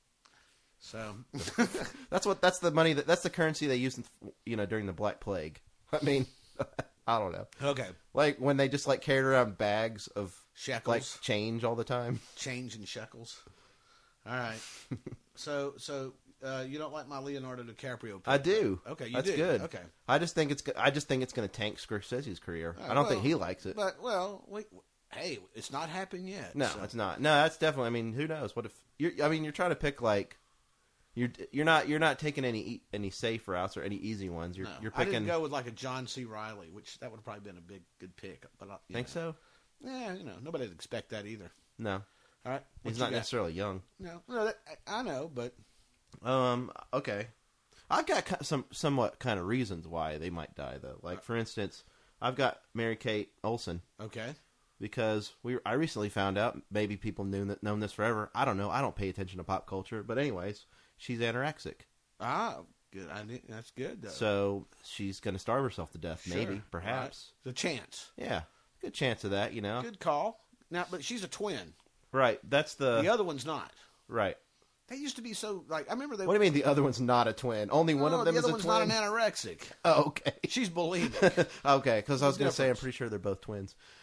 So that's the money that's the currency they used during the Black Plague. I mean, I don't know. Okay. When they just carried around bags of shekels, change all the time. Change and shekels. All right. So you don't like my Leonardo DiCaprio pick? I do. Okay, that's do. good. Okay. I just think it's going to tank Scorsese's career. I don't think he likes it. But hey, it's not happened yet. No, it's not. No, that's definitely. I mean, who knows? What if you're trying to pick You're not taking any safe routes or any easy ones. You're picking. I didn't go with a John C. Reilly, which that would have probably been a good pick. But think so? Yeah, nobody would expect that either. No. All right, he's not necessarily young. No, I know, but okay. I've got some somewhat kind of reasons why they might die though. For instance, I've got Mary-Kate Olsen. Okay. Because I recently found out, maybe people known this forever. I don't know. I don't pay attention to pop culture, but anyways. She's anorexic. Ah, good. That's good, though. So she's going to starve herself to death, maybe, perhaps. Right. The chance. Yeah, good chance of that, Good call. Now, but she's a twin. Right, that's the other one's not. Right. They used to be so, I remember they... What do you mean the other one's not a twin? Only one of them is a twin? The other one's not an anorexic. Oh, okay. She's bulimic. Okay, because I was going to say, I'm pretty sure they're both twins.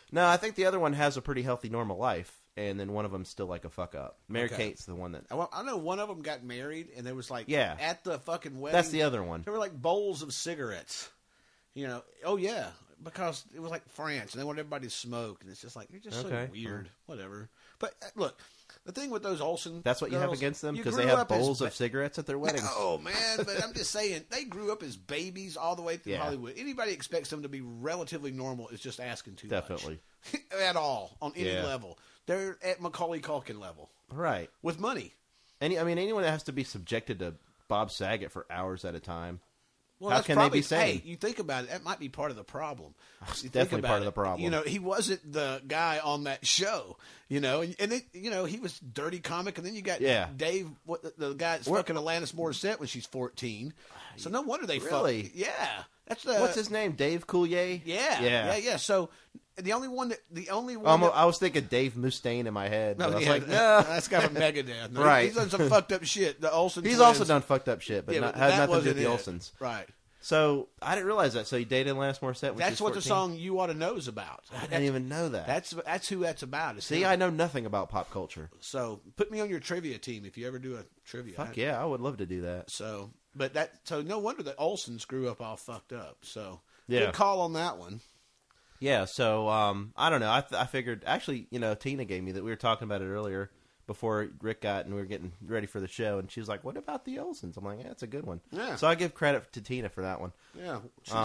No, I think the other one has a pretty healthy, normal life, and then one of them's still like a fuck up. Mary Kate's the one that. Well, I know one of them got married, and there was like Yeah. at the fucking wedding. That's the other one. There were like bowls of cigarettes. You know, oh yeah, because it was like France, and they wanted everybody to smoke, and it's just like you're just so Okay. weird. Whatever. But look, the thing with those Olsen, That's what you have girls, against them you because they grew have up as bowls of cigarettes at their weddings. Oh man, but I'm just saying they grew up as babies all the way through Yeah. Hollywood. Anybody expects them to be relatively normal is just asking too Definitely. much. At all on any Yeah. level. They're at Macaulay Culkin level Right. with money. Anyone that has to be subjected to Bob Saget for hours at a time. Well, How that's can they probably, be sane? Hey, you think about it, that might be part of the problem. You think Definitely about part of it. the problem. You know, he wasn't the guy on that show. You know, and it, you know, he was dirty comic, and then you got Yeah. Dave, the guy that's fucking Alanis Morissette when she's 14. So no wonder they Really? fuck. Yeah, that's the What's his name? Dave Coulier? Yeah. So the only one. I was thinking Dave Mustaine in my head. But I was like, no. That's got from Megadeth. No, Right. He's done some fucked up shit. The Olsen. He's twins. also done fucked up shit, but Yeah, not, but had that nothing to do with wasn't the it. Olsens. Right. So I didn't realize that. So he dated Alanis Morissette when she That's was what the 14? song "You Ought to Know" is about. I didn't even know that. That's who that's about. It's See, him. I know nothing about pop culture. So put me on your trivia team if you ever do a trivia. Fuck yeah, I would love to do that. So, so no wonder the Olsens grew up all fucked up. So Yeah. good call on that one. Yeah, so I don't know. I figured actually, Tina gave me that. We were talking about it earlier before Rick got and we were getting ready for the show, and she was like, "What about the Olsens?" I'm like, "Yeah, it's a good one." Yeah. So I give credit to Tina for that one. Yeah.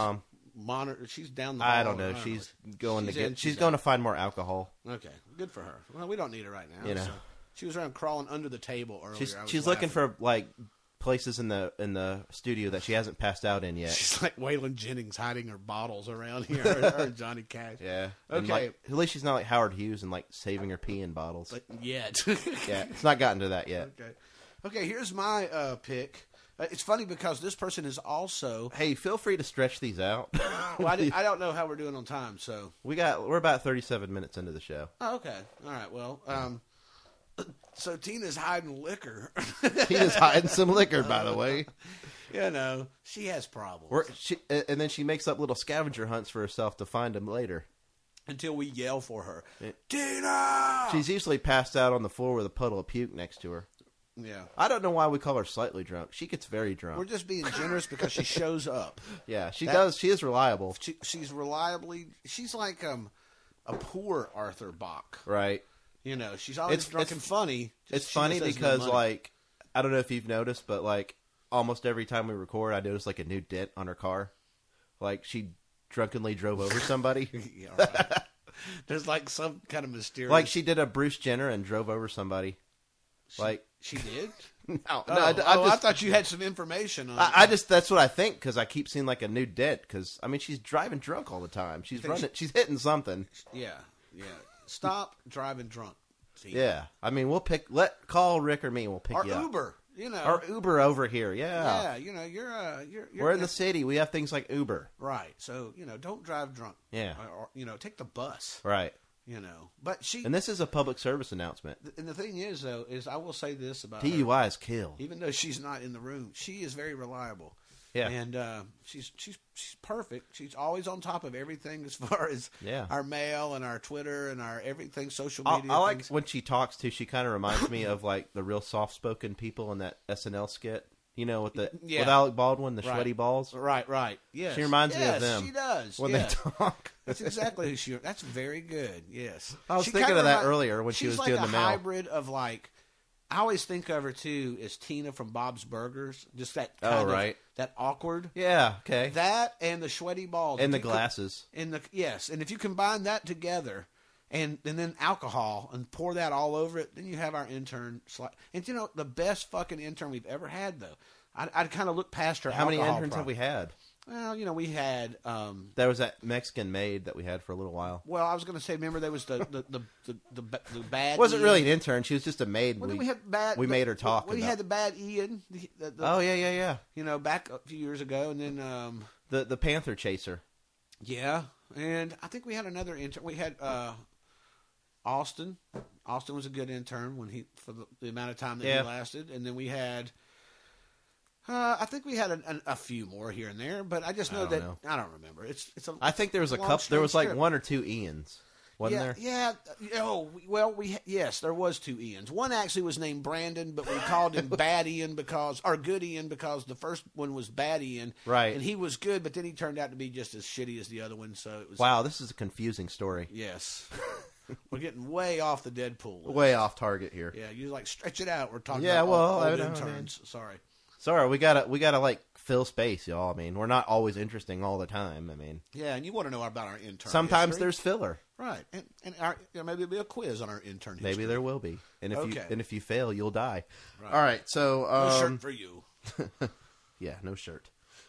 She's down the. I hall. don't know. She's going She's to in, she's she's going out. to find more alcohol. Okay, good for her. Well, we don't need her right now. You know. So. She was around crawling under the table earlier. She's looking for like places in the studio that she hasn't passed out in yet. She's like Waylon Jennings hiding her bottles around here, or Johnny Cash. Yeah. Okay. And, like, at least she's not like Howard Hughes and like saving her pee in bottles. But yet. Yeah, it's not gotten to that yet. Okay. Here's my pick. It's funny because this person is also. Hey, feel free to stretch these out. Well, I don't know how we're doing on time, so We're about 37 minutes into the show. Oh, okay. All right. Well, so Tina's hiding liquor. Tina's hiding some liquor, by the way. You know, she has problems. And then she makes up little scavenger hunts for herself to find them later. Until we yell for her, Tina. She's usually passed out on the floor with a puddle of puke next to her. Yeah. I don't know why we call her slightly drunk. She gets very drunk. We're just being generous because she shows up. Yeah, she does. She is reliable. She's reliably. She's like a poor Arthur Bach. Right. You know, she's always drunk and funny. It's She funny just has no because, money. like, I don't know if you've noticed, but, like, almost every time we record, I notice, like, a new dent on her car. Like, she drunkenly drove over somebody. Yeah, right. There's, like, some kind of mysterious... Like, she did a Bruce Jenner and drove over somebody. She did? No, I thought you had some information on it. That's what I think, because I keep seeing, like, a new dent, because, I mean, she's driving drunk all the time. She's she's hitting something. Yeah. Stop driving drunk. Tina. Yeah. I mean, call Rick or me, we'll pick Or you up. Uber, you know. Or Uber over here, yeah. Yeah, you know, you're We're in the city. We have things like Uber. Right. So, you know, don't drive drunk. Yeah. Or you know, take the bus. Right. You know. But And this is a public service announcement. And the thing is, though, I will say this about her. DUIs kill. Even though she's not in the room, she is very reliable. Yeah. And she's perfect. She's always on top of everything as far as our mail and our Twitter and our everything, social media. I like when she talks too. She kind of reminds me of like the real soft-spoken people in that SNL skit. You know, with with Alec Baldwin, the sweaty balls. Right. Yes. She reminds me of them. She does. When they talk. That's exactly who she is. That's very good. Yes. I was thinking of that earlier when she was doing the mail. She's like a hybrid of like, I always think of her too as Tina from Bob's Burgers. Just that kind of, that awkward. Yeah, okay. That and the sweaty balls. And the glasses. And if you combine that together and then alcohol and pour that all over it, then you have our intern. And you know, the best fucking intern we've ever had, though. I'd kind of look past her. How many interns have we had? Well, you know, we had. There was that Mexican maid that we had for a little while. Well, I was going to say, remember there was the bad. It wasn't really an intern; she was just a maid. Well, we had bad. We made her talk. We had the bad Ian. Yeah. You know, back a few years ago, and then the Panther Chaser. Yeah, and I think we had another intern. We had Austin. Austin was a good intern for the amount of time that he lasted, and then we had. I think we had a few more here and there, but I just know I don't remember. I think there was a couple. There was like one or two Ians. wasn't there? Yeah. Oh, well, yes, there was 2 Ians. One actually was named Brandon, but we called him Bad Ian or Good Ian because the first one was Bad Ian. Right. And he was good, but then he turned out to be just as shitty as the other one. So it was. Wow, this is a confusing story. Yes. We're getting way off the Deadpool list. Way off target here. Yeah, you like stretch it out. We're talking Yeah, about well, old I interns. Sorry. Sorry, we gotta like fill space, y'all. I mean, we're not always interesting all the time. I mean, Yeah, and you want to know about our intern sometimes history. there's filler. Right, and maybe there'll be a quiz on our intern history. Maybe there will be, and Okay. if you fail, you'll die. Right. All right, so No shirt for you. yeah, no shirt.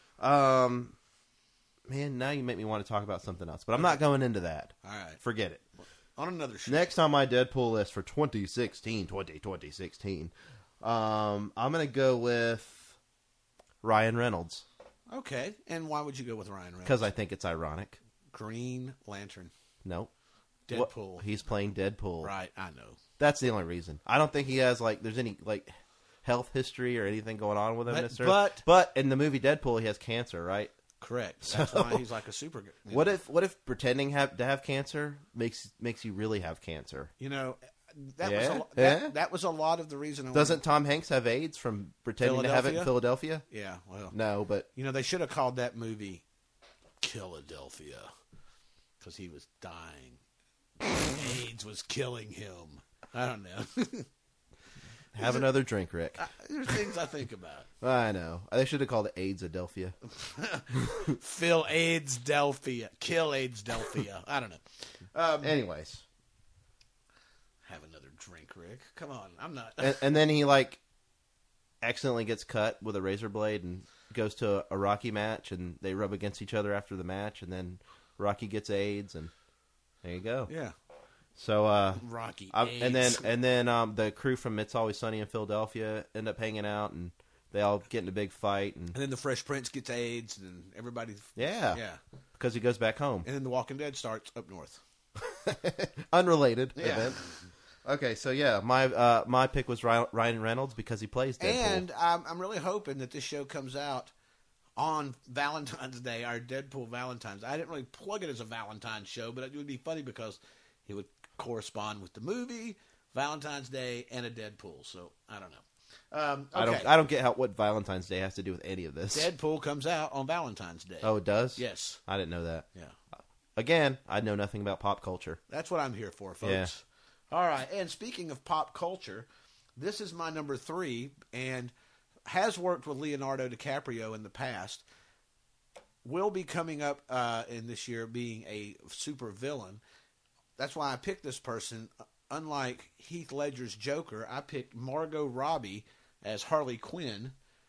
Man, now you make me want to talk about something else, but I'm not going into that. All right. Forget it. On another show. Next on my Deadpool list for 2016, I'm going to go with Ryan Reynolds Okay, and why would you go with Ryan Reynolds? because I think it's ironic. Green Lantern. Nope. Deadpool. He's playing Deadpool. Right, I know. That's the only reason. I don't think he has there's any health history or anything going on with him necessarily. But in the movie Deadpool, he has cancer, right? Correct. That's why he's like a super. What if pretending to have cancer makes you really have cancer? That was a lot of the reason. Doesn't Tom Hanks have AIDS from pretending to have it in Philadelphia? Yeah, well, no, but they should have called that movie Philadelphia because he was dying. AIDS was killing him. I don't know. Have another drink, Rick. There's things I think about. I know. They should have called it AIDS-adelphia. Phil AIDS-delphia. Kill AIDS-delphia. I don't know. Anyways. Have another drink, Rick. Come on. I'm not. And then he, accidentally gets cut with a razor blade and goes to a Rocky match, and they rub against each other after the match, and then Rocky gets AIDS, and there you go. Yeah. So Rocky AIDS. and then the crew from It's Always Sunny in Philadelphia end up hanging out, and they all get in a big fight, and then the Fresh Prince gets AIDS, and everybody yeah because he goes back home, and then The Walking Dead starts up north. Unrelated event. Okay, so yeah, my pick was Ryan Reynolds because he plays Deadpool, and I'm really hoping that this show comes out on Valentine's Day, our Deadpool Valentine's. I didn't really plug it as a Valentine's show, but it would be funny because it would correspond with the movie, Valentine's Day, and a Deadpool. So I don't know. Okay. I don't get what Valentine's Day has to do with any of this. Deadpool comes out on Valentine's Day. Oh, it does? Yes. I didn't know that. Yeah. Again, I know nothing about pop culture. That's what I'm here for, folks. Yeah. All right. And speaking of pop culture, this is my number 3, and has worked with Leonardo DiCaprio in the past. Will be coming up in this year being a super villain. That's why I picked this person. Unlike Heath Ledger's Joker, I picked Margot Robbie as Harley Quinn.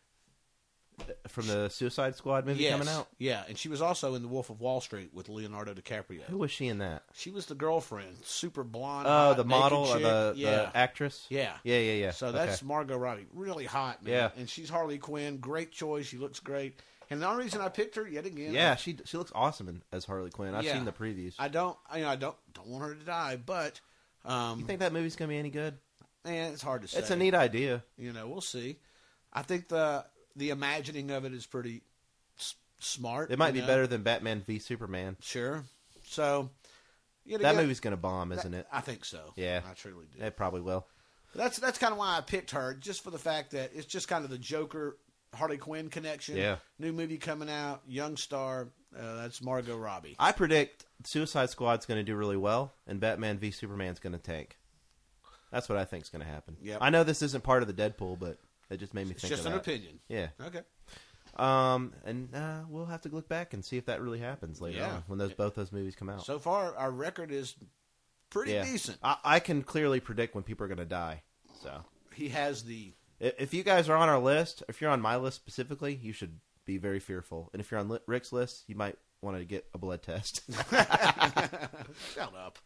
From the Suicide Squad movie coming out? Yeah, and she was also in The Wolf of Wall Street with Leonardo DiCaprio. Who was she in that? She was the girlfriend, super blonde. Oh, hot, the model or naked chick. the actress? Yeah. Yeah. So that's Margot Robbie. Really hot, man. Yeah. And she's Harley Quinn. Great choice. She looks great. And the only reason I picked her yet again. Yeah, she looks awesome as Harley Quinn. I've seen the previews. I don't want her to die, but you think that movie's gonna be any good? It's hard to say. It's a neat idea. We'll see. I think the imagining of it is pretty smart. It might be better than Batman v Superman. Sure. So that movie's gonna bomb, isn't it? I think so. Yeah, I truly do. It probably will. That's kind of why I picked her, just for the fact that it's just kind of the Joker Harley Quinn connection. Yeah. New movie coming out, young star. That's Margot Robbie. I predict Suicide Squad's going to do really well, and Batman v Superman's going to tank. That's what I think's going to happen. Yep. I know this isn't part of the Deadpool, but it just made me think of that. It's just an opinion. Yeah. Okay. And we'll have to look back and see if that really happens later on when both those movies come out. So far, our record is pretty decent. I can clearly predict when people are going to die. So he has the. If you guys are on our list, if you're on my list specifically, you should be very fearful. And if you're on Rick's list, you might want to get a blood test. Shut up.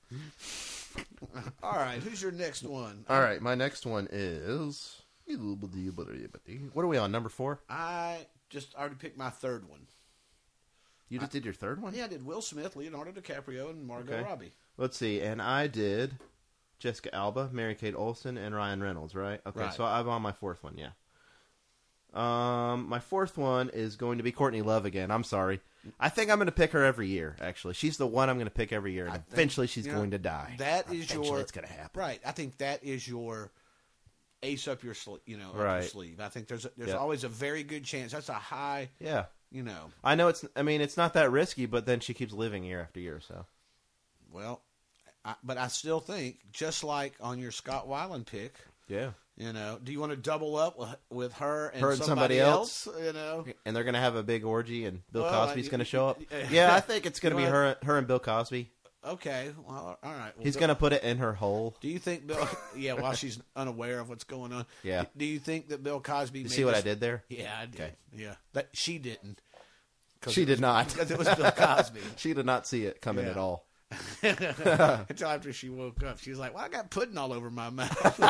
All right, who's your next one? All right, my next one is... What are we on, number 4? I just already picked my third one. You just did your third one? Yeah, I did Will Smith, Leonardo DiCaprio, and Margot Robbie. Let's see, and I did Jessica Alba, Mary-Kate Olsen, and Ryan Reynolds, right? Okay, right. So I'm on my fourth one, yeah. My fourth one is going to be Courtney Love again. I'm sorry. I think I'm going to pick her every year. Actually, she's the one I'm going to pick every year, and eventually she's going to die. That is it's going to happen, right? I think that is your ace up your sleeve. Up right. your sleeve. I think there's always a very good chance. That's a high. Yeah. I know it's. I mean, it's not that risky, but then she keeps living year after year. So. Well, but I still think, just like on your Scott Weiland pick. Yeah. Do you want to double up with her and somebody else? And they're going to have a big orgy, and Bill Cosby's going to show up. Yeah, I think it's going to be her and Bill Cosby. Okay, well, all right. Well, he's going to put it in her hole. Do you think Bill? Yeah, while she's unaware of what's going on. Yeah. Do you think that Bill Cosby? You see what I did there? Yeah, I did. Okay. Yeah, that she didn't. She did not. Because it was Bill Cosby. She did not see it coming at all. Until after she woke up, she was like, "Well, I got pudding all over my mouth."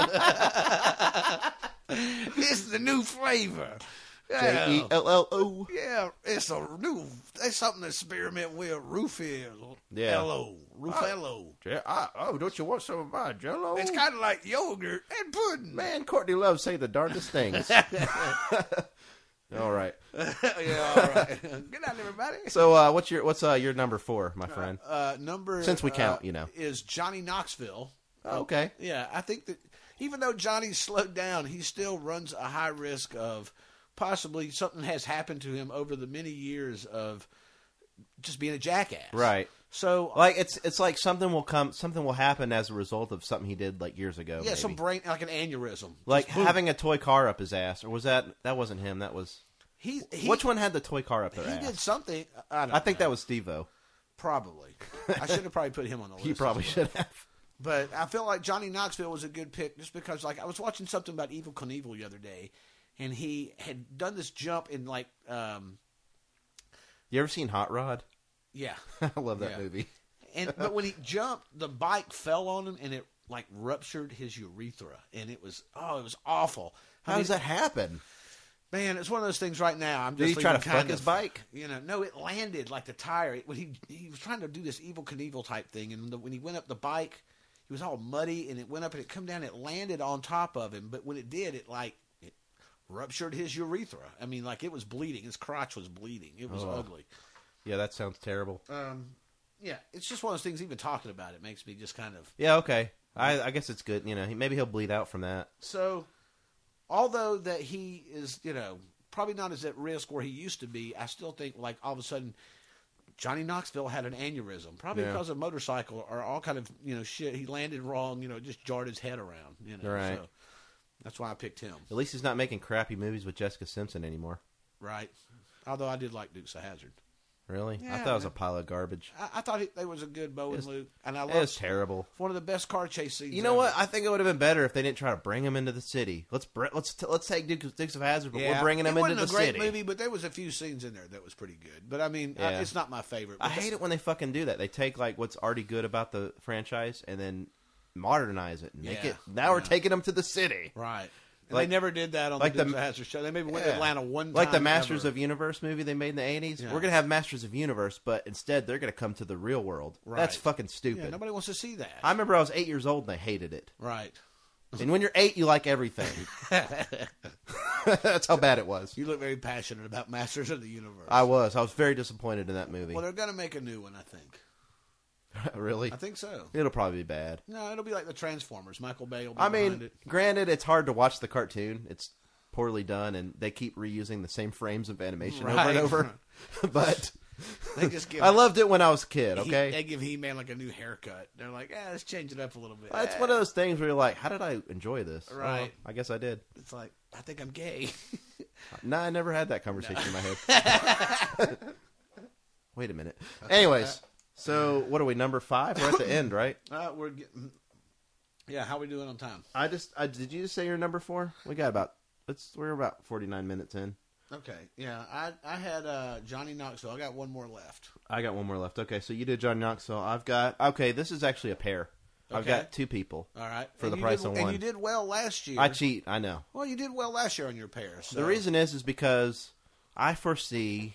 It's the new flavor. Jello. Yeah, it's something to experiment with. Rufio. Yeah. Ruffello. Don't you want some of my Jello? It's kind of like yogurt and pudding. Man, Courtney Love say the darndest things. All right. Yeah, all right. Good night, everybody. So, what's your number 4, my friend? Since we count, is Johnny Knoxville. Okay. Yeah, I think that even though Johnny's slowed down, he still runs a high risk of possibly something has happened to him over the many years of just being a jackass. Right. So, like it's like something will happen as a result of something he did like years ago. Yeah, maybe. some brain, like an aneurysm, like having a toy car up his ass, or was that wasn't him? That was he. Which one had the toy car up their ass? He did something. I think that was Steve-O. Probably. I should have probably put him on the list. He probably should have. But I feel like Johnny Knoxville was a good pick just because, like, I was watching something about Evel Knievel the other day, and he had done this jump in like. You ever seen Hot Rod? Yeah, I love that movie. But when he jumped, the bike fell on him and it like ruptured his urethra, and it was awful. How does that happen? Man, it's one of those things right now. Did he try to fuck his bike? No, it landed like the tire. When he was trying to do this Evel Knievel type thing, and when he went up the bike, he was all muddy, and it went up and it come down. It landed on top of him, but when it did, it ruptured his urethra. I mean, like it was bleeding. His crotch was bleeding. It was ugly. Yeah, that sounds terrible. Yeah, it's just one of those things. Even talking about it makes me just kind of. Yeah, okay. I guess it's good. Maybe he'll bleed out from that. So, although that he is, probably not as at risk where he used to be, I still think like all of a sudden, Johnny Knoxville had an aneurysm, probably because of a motorcycle or all kind of shit. He landed wrong, it just jarred his head around. Right. So that's why I picked him. At least he's not making crappy movies with Jessica Simpson anymore. Right. Although I did like Dukes of Hazzard. Really? Yeah, I thought it was a pile of garbage. I thought they was a good Bo and Luke, and I loved it. Was terrible. One of the best car chase scenes. You know what? I think it would have been better if they didn't try to bring him into the city. Let's take Dukes of Hazzard, but we're bringing him into the city. It wasn't a great movie, but there was a few scenes in there that was pretty good. But I mean, it's not my favorite. I hate it when they fucking do that. They take like what's already good about the franchise and then modernize it and make it. Now we're taking them to the city, right? They never did that on the Dukes of Hazzard show. They maybe went to Atlanta one time. Like the Masters of Universe movie they made in the 80s. Yeah. We're going to have Masters of Universe, but instead they're going to come to the real world. Right. That's fucking stupid. Yeah, nobody wants to see that. I remember I was 8 years old and I hated it. Right. And when you're 8, you like everything. That's how bad it was. You look very passionate about Masters of the Universe. I was very disappointed in that movie. Well, they're going to make a new one, I think. Really? I think so. It'll probably be bad. No, it'll be like the Transformers. Michael Bay will be behind it. Granted, it's hard to watch the cartoon. It's poorly done, and they keep reusing the same frames of animation over and over. But they just give I loved it when I was a kid, okay? They give He-Man like a new haircut. They're like, let's change it up a little bit. It's one of those things where you're like, how did I enjoy this? Right. Well, I guess I did. It's like, I think I'm gay. No, I never had that conversation in my head. Wait a minute. Anyways. So, what are we, number 5? We're at the end, right? We're getting... Yeah, how are we doing on time? Did you just say you're number 4? We're about 49 minutes in. Okay, yeah. I had Johnny Knoxville. I got one more left. I got one more left. Okay, so you did Johnny Knoxville. This is actually a pair. Okay. I've got 2 people. All right. For the price of one. And you did well last year. I cheat, I know. Well, you did well last year on your pair. So. The reason is because I foresee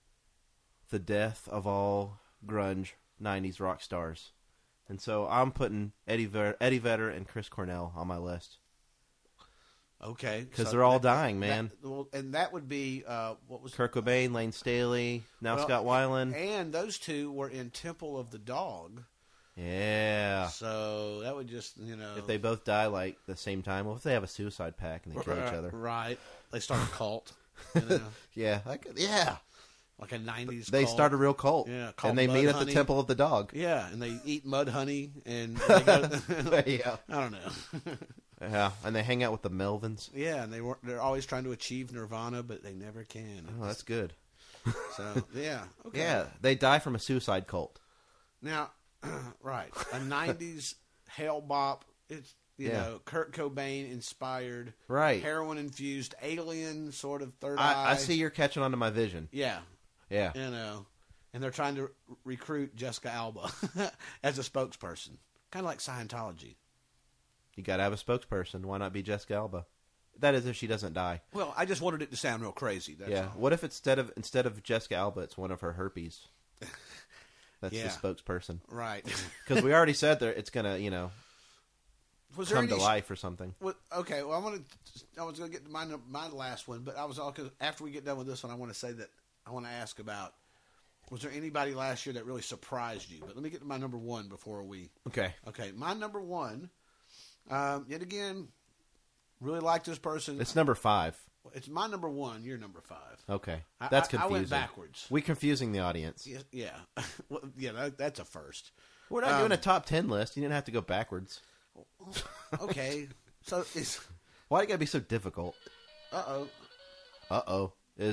the death of all grunge 90s rock stars. And so I'm putting Eddie Vedder and Chris Cornell on my list. Okay. Because they're all dying, man. And that would be, what was Kurt Cobain, Lane Staley, Scott Weiland. And those two were in Temple of the Dog. Yeah. So that would just, if they both die like the same time, well, if they have a suicide pact and they kill each other. Right. They start a cult. Yeah. Yeah. Like a 90s They cult. start a real cult. Yeah. And they meet at the Temple of the Dog. Yeah. And they eat mud honey. And they go, yeah. I don't know. Yeah. And they hang out with the Melvins. Yeah. And they're always trying to achieve nirvana, but they never can. Oh, that's good. So, yeah. Okay. Yeah. They die from a suicide cult. Now, right. A 90s hell bop. It's, you know, Kurt Cobain inspired. Right. Heroin infused alien sort of third eye. I see you're catching on to my vision. Yeah. Yeah. And they're trying to recruit Jessica Alba as a spokesperson. Kind of like Scientology. You got to have a spokesperson. Why not be Jessica Alba? That is if she doesn't die. Well, I just wanted it to sound real crazy. That's all. What if instead of Jessica Alba, it's one of her herpes? That's the spokesperson. Right. Because we already said that it's going to, come to life or something. Okay, well, I was going to get to my last one, but cause after we get done with this one, I want to say that I want to ask about, was there anybody last year that really surprised you? But let me get to my number one before we... Okay. Okay, my number one, yet again, really like this person. It's number 5. It's my number one, your number 5. Okay. That's confusing. I went backwards. We're confusing the audience. Yeah. Well, yeah, that's a first. We're not doing a top 10 list. You didn't have to go backwards. Okay. So it's... Why do you got to be so difficult? Uh-oh. Uh-oh.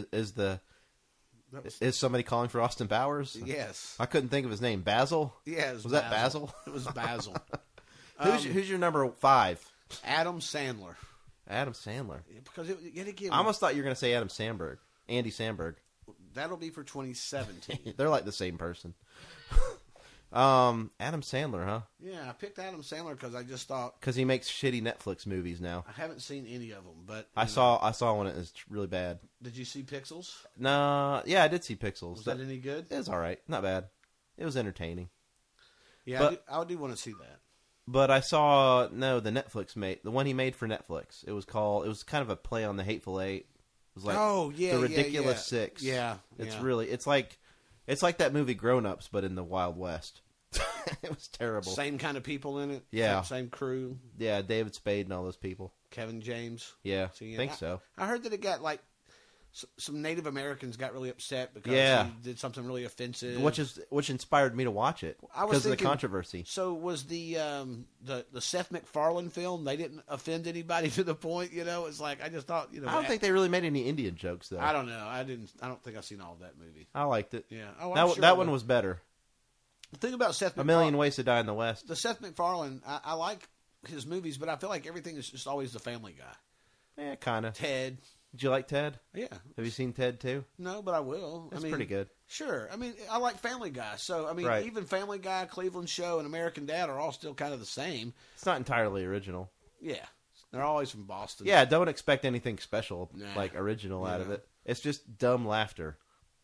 Is somebody calling for Austin Powers? Yes. I couldn't think of his name. Basil? Yeah, was that Basil? It was Basil. Who's your number 5? Adam Sandler. Adam Sandler. Because yet again, I almost thought you were going to say Adam Sandberg. Andy Samberg. That'll be for 2017. They're like the same person. Adam Sandler, huh? Yeah, I picked Adam Sandler because I just thought... Because he makes shitty Netflix movies now. I haven't seen any of them, but... I saw one that was really bad. Did you see Pixels? No, yeah, I did see Pixels. Was that any good? It was all right. Not bad. It was entertaining. Yeah, but, I do want to see that. But I saw, the Netflix the one he made for Netflix. It was kind of a play on the Hateful Eight. It was like The Ridiculous Six. Yeah. It's like that movie Grown Ups, but in the Wild West. It was terrible. Same kind of people in it? Yeah. Same crew? Yeah, David Spade and all those people. Kevin James? Yeah, I think so. I heard that it got, some Native Americans got really upset because he did something really offensive. Which inspired me to watch it because of the controversy. So was the Seth MacFarlane film, they didn't offend anybody to the point, it's like, I just thought, I don't think they really made any Indian jokes, though. I don't know. I don't think I've seen all of that movie. I liked it. Yeah. That one was better. The thing about Seth MacFarlane... A Million Ways to Die in the West. The Seth MacFarlane, I like his movies, but I feel like everything is just always the Family Guy. Yeah, kind of. Ted. Did you like Ted? Yeah. Have you seen Ted, too? No, but I will. It's pretty good. Sure. I like Family Guy. So, even Family Guy, Cleveland Show, and American Dad are all still kind of the same. It's not entirely original. Yeah. They're always from Boston. Yeah, don't expect anything special, original out of it. It's just dumb laughter,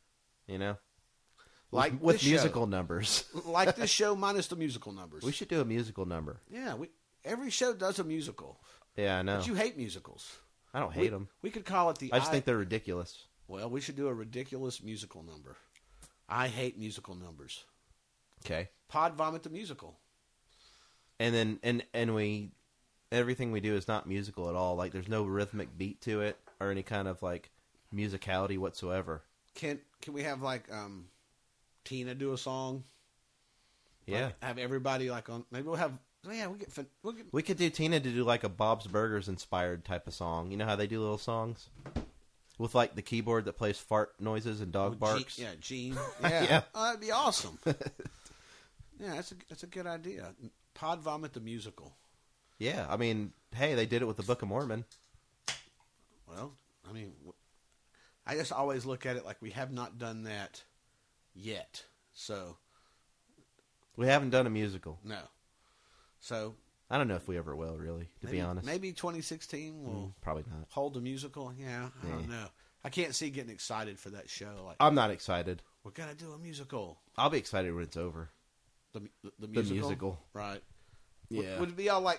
Like with musical numbers. Like this show minus the musical numbers. We should do a musical number. Yeah, every show does a musical. Yeah, I know. But you hate musicals. I don't hate them. We could call it I just think they're ridiculous. Well, we should do a ridiculous musical number. I hate musical numbers. Okay. Pod Vomit the Musical. And then and everything we do is not musical at all. Like there's no rhythmic beat to it or any kind of musicality whatsoever. Can we have Tina do a song? Yeah. Have everybody on. Maybe we'll have. Yeah, we could do Tina to do a Bob's Burgers inspired type of song. You know how they do little songs with the keyboard that plays fart noises and dog barks. Gene. Yeah, yeah. Oh, that'd be awesome. Yeah, that's a good idea. Pod Vomit the Musical. Yeah, hey, they did it with the Book of Mormon. Well, I just always look at it like we have not done that yet. So we haven't done a musical. No. So I don't know if we ever will, really, to be honest. Maybe 2016 will probably not hold a musical. Yeah, I don't know. I can't see getting excited for that show. I'm not excited. We're gonna do a musical. I'll be excited when it's over. The musical, musical. Right? Yeah. Would it be all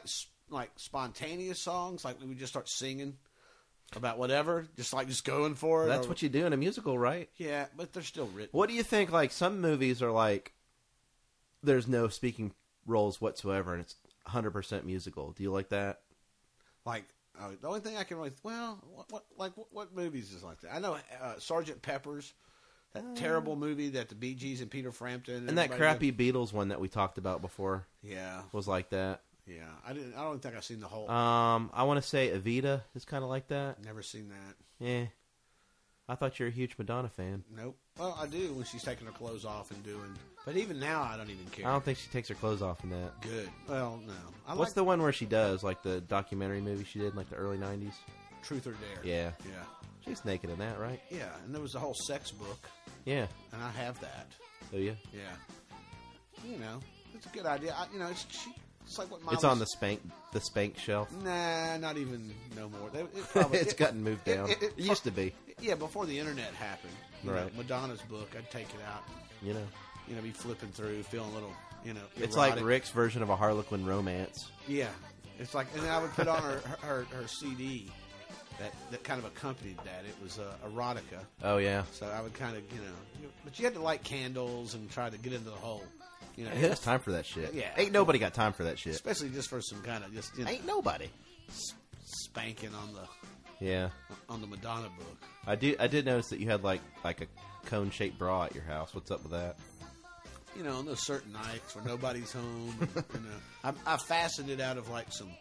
like spontaneous songs, like we would just start singing about whatever, just going for it. That's what you do in a musical, right? Yeah, but they're still written. What do you think? Like some movies are like, there's no speaking roles whatsoever, and it's 100% musical. Do you like that? Like the only thing I can really what movies is like that? I know Sgt. Pepper's, that terrible movie that the Bee Gees and Peter Frampton and that crappy Beatles one that we talked about before. Yeah, was like that. Yeah, I don't think I've seen the whole. I want to say Evita is kind of like that. Never seen that. Yeah, I thought you're a huge Madonna fan. Nope. Well, I do when she's taking her clothes off and doing. But even now, I don't even care. I don't think she takes her clothes off in that. Good. Well, no. What's the one where she does, like the documentary movie she did in like the early 90s? Truth or Dare. Yeah. Yeah. She's naked in that, right? Yeah, and there was the whole sex book. Yeah. And I have that. Do you? Yeah. You know, it's a good idea. It's like what it's on the spank shelf. Nah, not even no more. It's gotten moved down. It used to be. Yeah, before the internet happened. Right. You know, Madonna's book, I'd take it out. You know, be flipping through, feeling a little, erotic. It's like Rick's version of a Harlequin romance. Yeah, it's like, and then I would put on her CD that kind of accompanied that. It was erotica. Oh yeah. So I would kind of, but you had to light candles and try to get into the whole. It has time for that shit. Yeah, ain't nobody got time for that shit. Especially just for some kind of ain't nobody spanking on the on the Madonna book. I did notice that you had like a cone shaped bra at your house. What's up with that? On those certain nights where nobody's home. I fastened it out of like some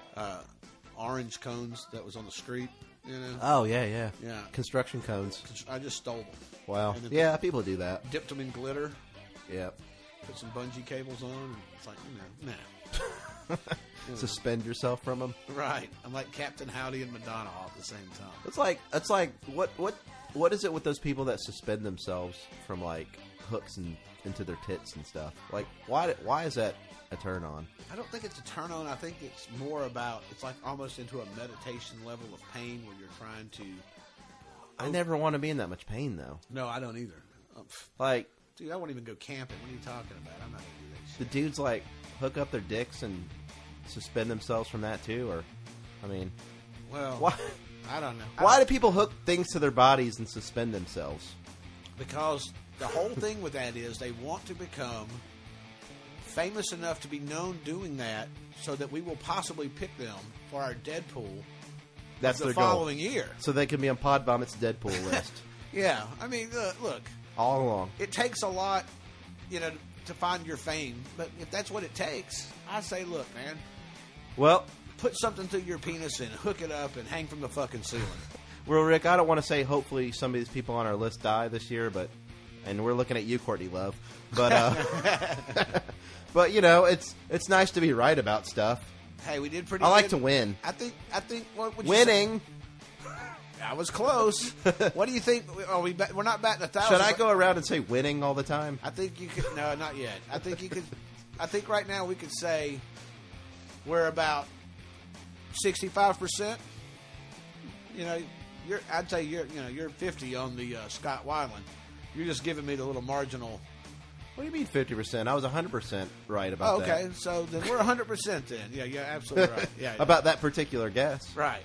orange cones that was on the street. Oh yeah. Construction cones. I just stole them. Wow. Yeah, people do that. Dipped them in glitter. Yeah. Put some bungee cables on, and it's like, nah. Suspend yourself from them. Right. I'm like Captain Howdy and Madonna all at the same time. It's like what is it with those people that suspend themselves from like hooks and into their tits and stuff? Like why is that a turn on? I don't think it's a turn on. I think it's more about, it's like almost into a meditation level of pain where you're trying to. I never want to be in that much pain though. No, I don't either. Like. Dude, I won't even go camping. What are you talking about? I'm not going to do that shit. The dudes, like, hook up their dicks and suspend themselves from that, too? Or, I mean... Well, why? I don't know. Why do people hook things to their bodies and suspend themselves? Because the whole thing with that is they want to become famous enough to be known doing that so that we will possibly pick them for our Deadpool That's the their following goal. year. So they can be on Pod Vomit's Deadpool list. Yeah. I mean, look... All along. It takes a lot, to find your fame. But if that's what it takes, I say, look, man. Well, put something through your penis and hook it up and hang from the fucking ceiling. Well, Rick, I don't want to say hopefully some of these people on our list die this year, and we're looking at you, Courtney Love. But but it's nice to be right about stuff. Hey, we did pretty. I like good. to win. I think. What would winning. You say? I was close. What do you think? We're not batting 1,000. Should I go around and say winning all the time? I think you could. No, not yet. I think you could. I think right now we could say we're about 65%. I'd say you're 50 on the Scott Weiland. You're just giving me the little marginal. What do you mean 50%? I was 100% right about that. Okay, so then we're 100% then. Yeah, you're absolutely right. Yeah, about that particular guess. Right.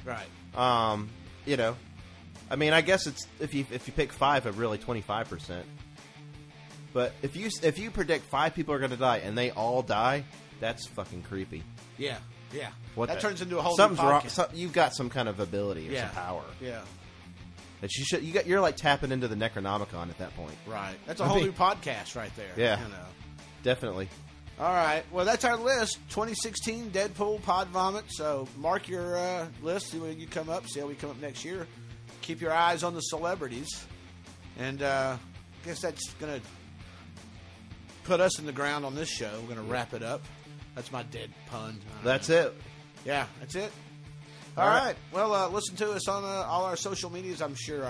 I mean, I guess it's if you pick 5, it's really 25%. But if you predict 5 people are going to die and they all die, that's fucking creepy. Yeah. That turns into a whole something's new podcast. Wrong. You've got some kind of ability or some power. Yeah. That you're like tapping into the Necronomicon at that point. Right. That's a whole new podcast right there. Yeah. Definitely. All right. Well, that's our list. 2016 Deadpool Pod Vomit. So mark your list. See when you come up. See how we come up next year. Keep your eyes on the celebrities. And I guess that's going to put us in the ground on this show. We're going to wrap it up. That's my dead pun. That's it. Yeah, that's it. All right. Well, listen to us on all our social medias. I'm sure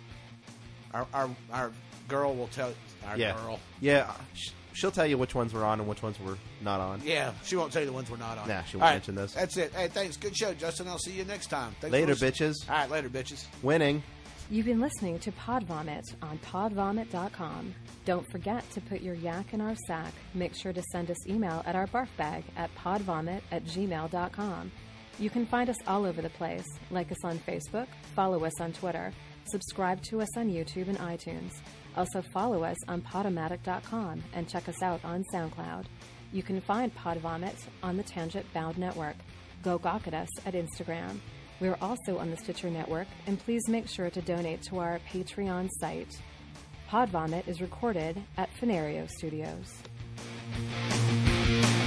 our girl will tell our girl. Yeah. She'll tell you which ones we're on and which ones we're not on. Yeah, she won't tell you the ones we're not on. Nah, she won't mention those. That's it. Hey, thanks. Good show, Justin. I'll see you next time. Thanks later, bitches. All right, later, bitches. Winning. You've been listening to Pod Vomit on podvomit.com. Don't forget to put your yak in our sack. Make sure to send us email at our barf bag at podvomit@gmail.com. You can find us all over the place. Like us on Facebook, follow us on Twitter, subscribe to us on YouTube and iTunes. Also follow us on Podomatic.com and check us out on SoundCloud. You can find Pod Vomit on the Tangent Bound Network. Go gawk at us at Instagram. We're also on the Stitcher Network, and please make sure to donate to our Patreon site. Pod Vomit is recorded at Fenario Studios.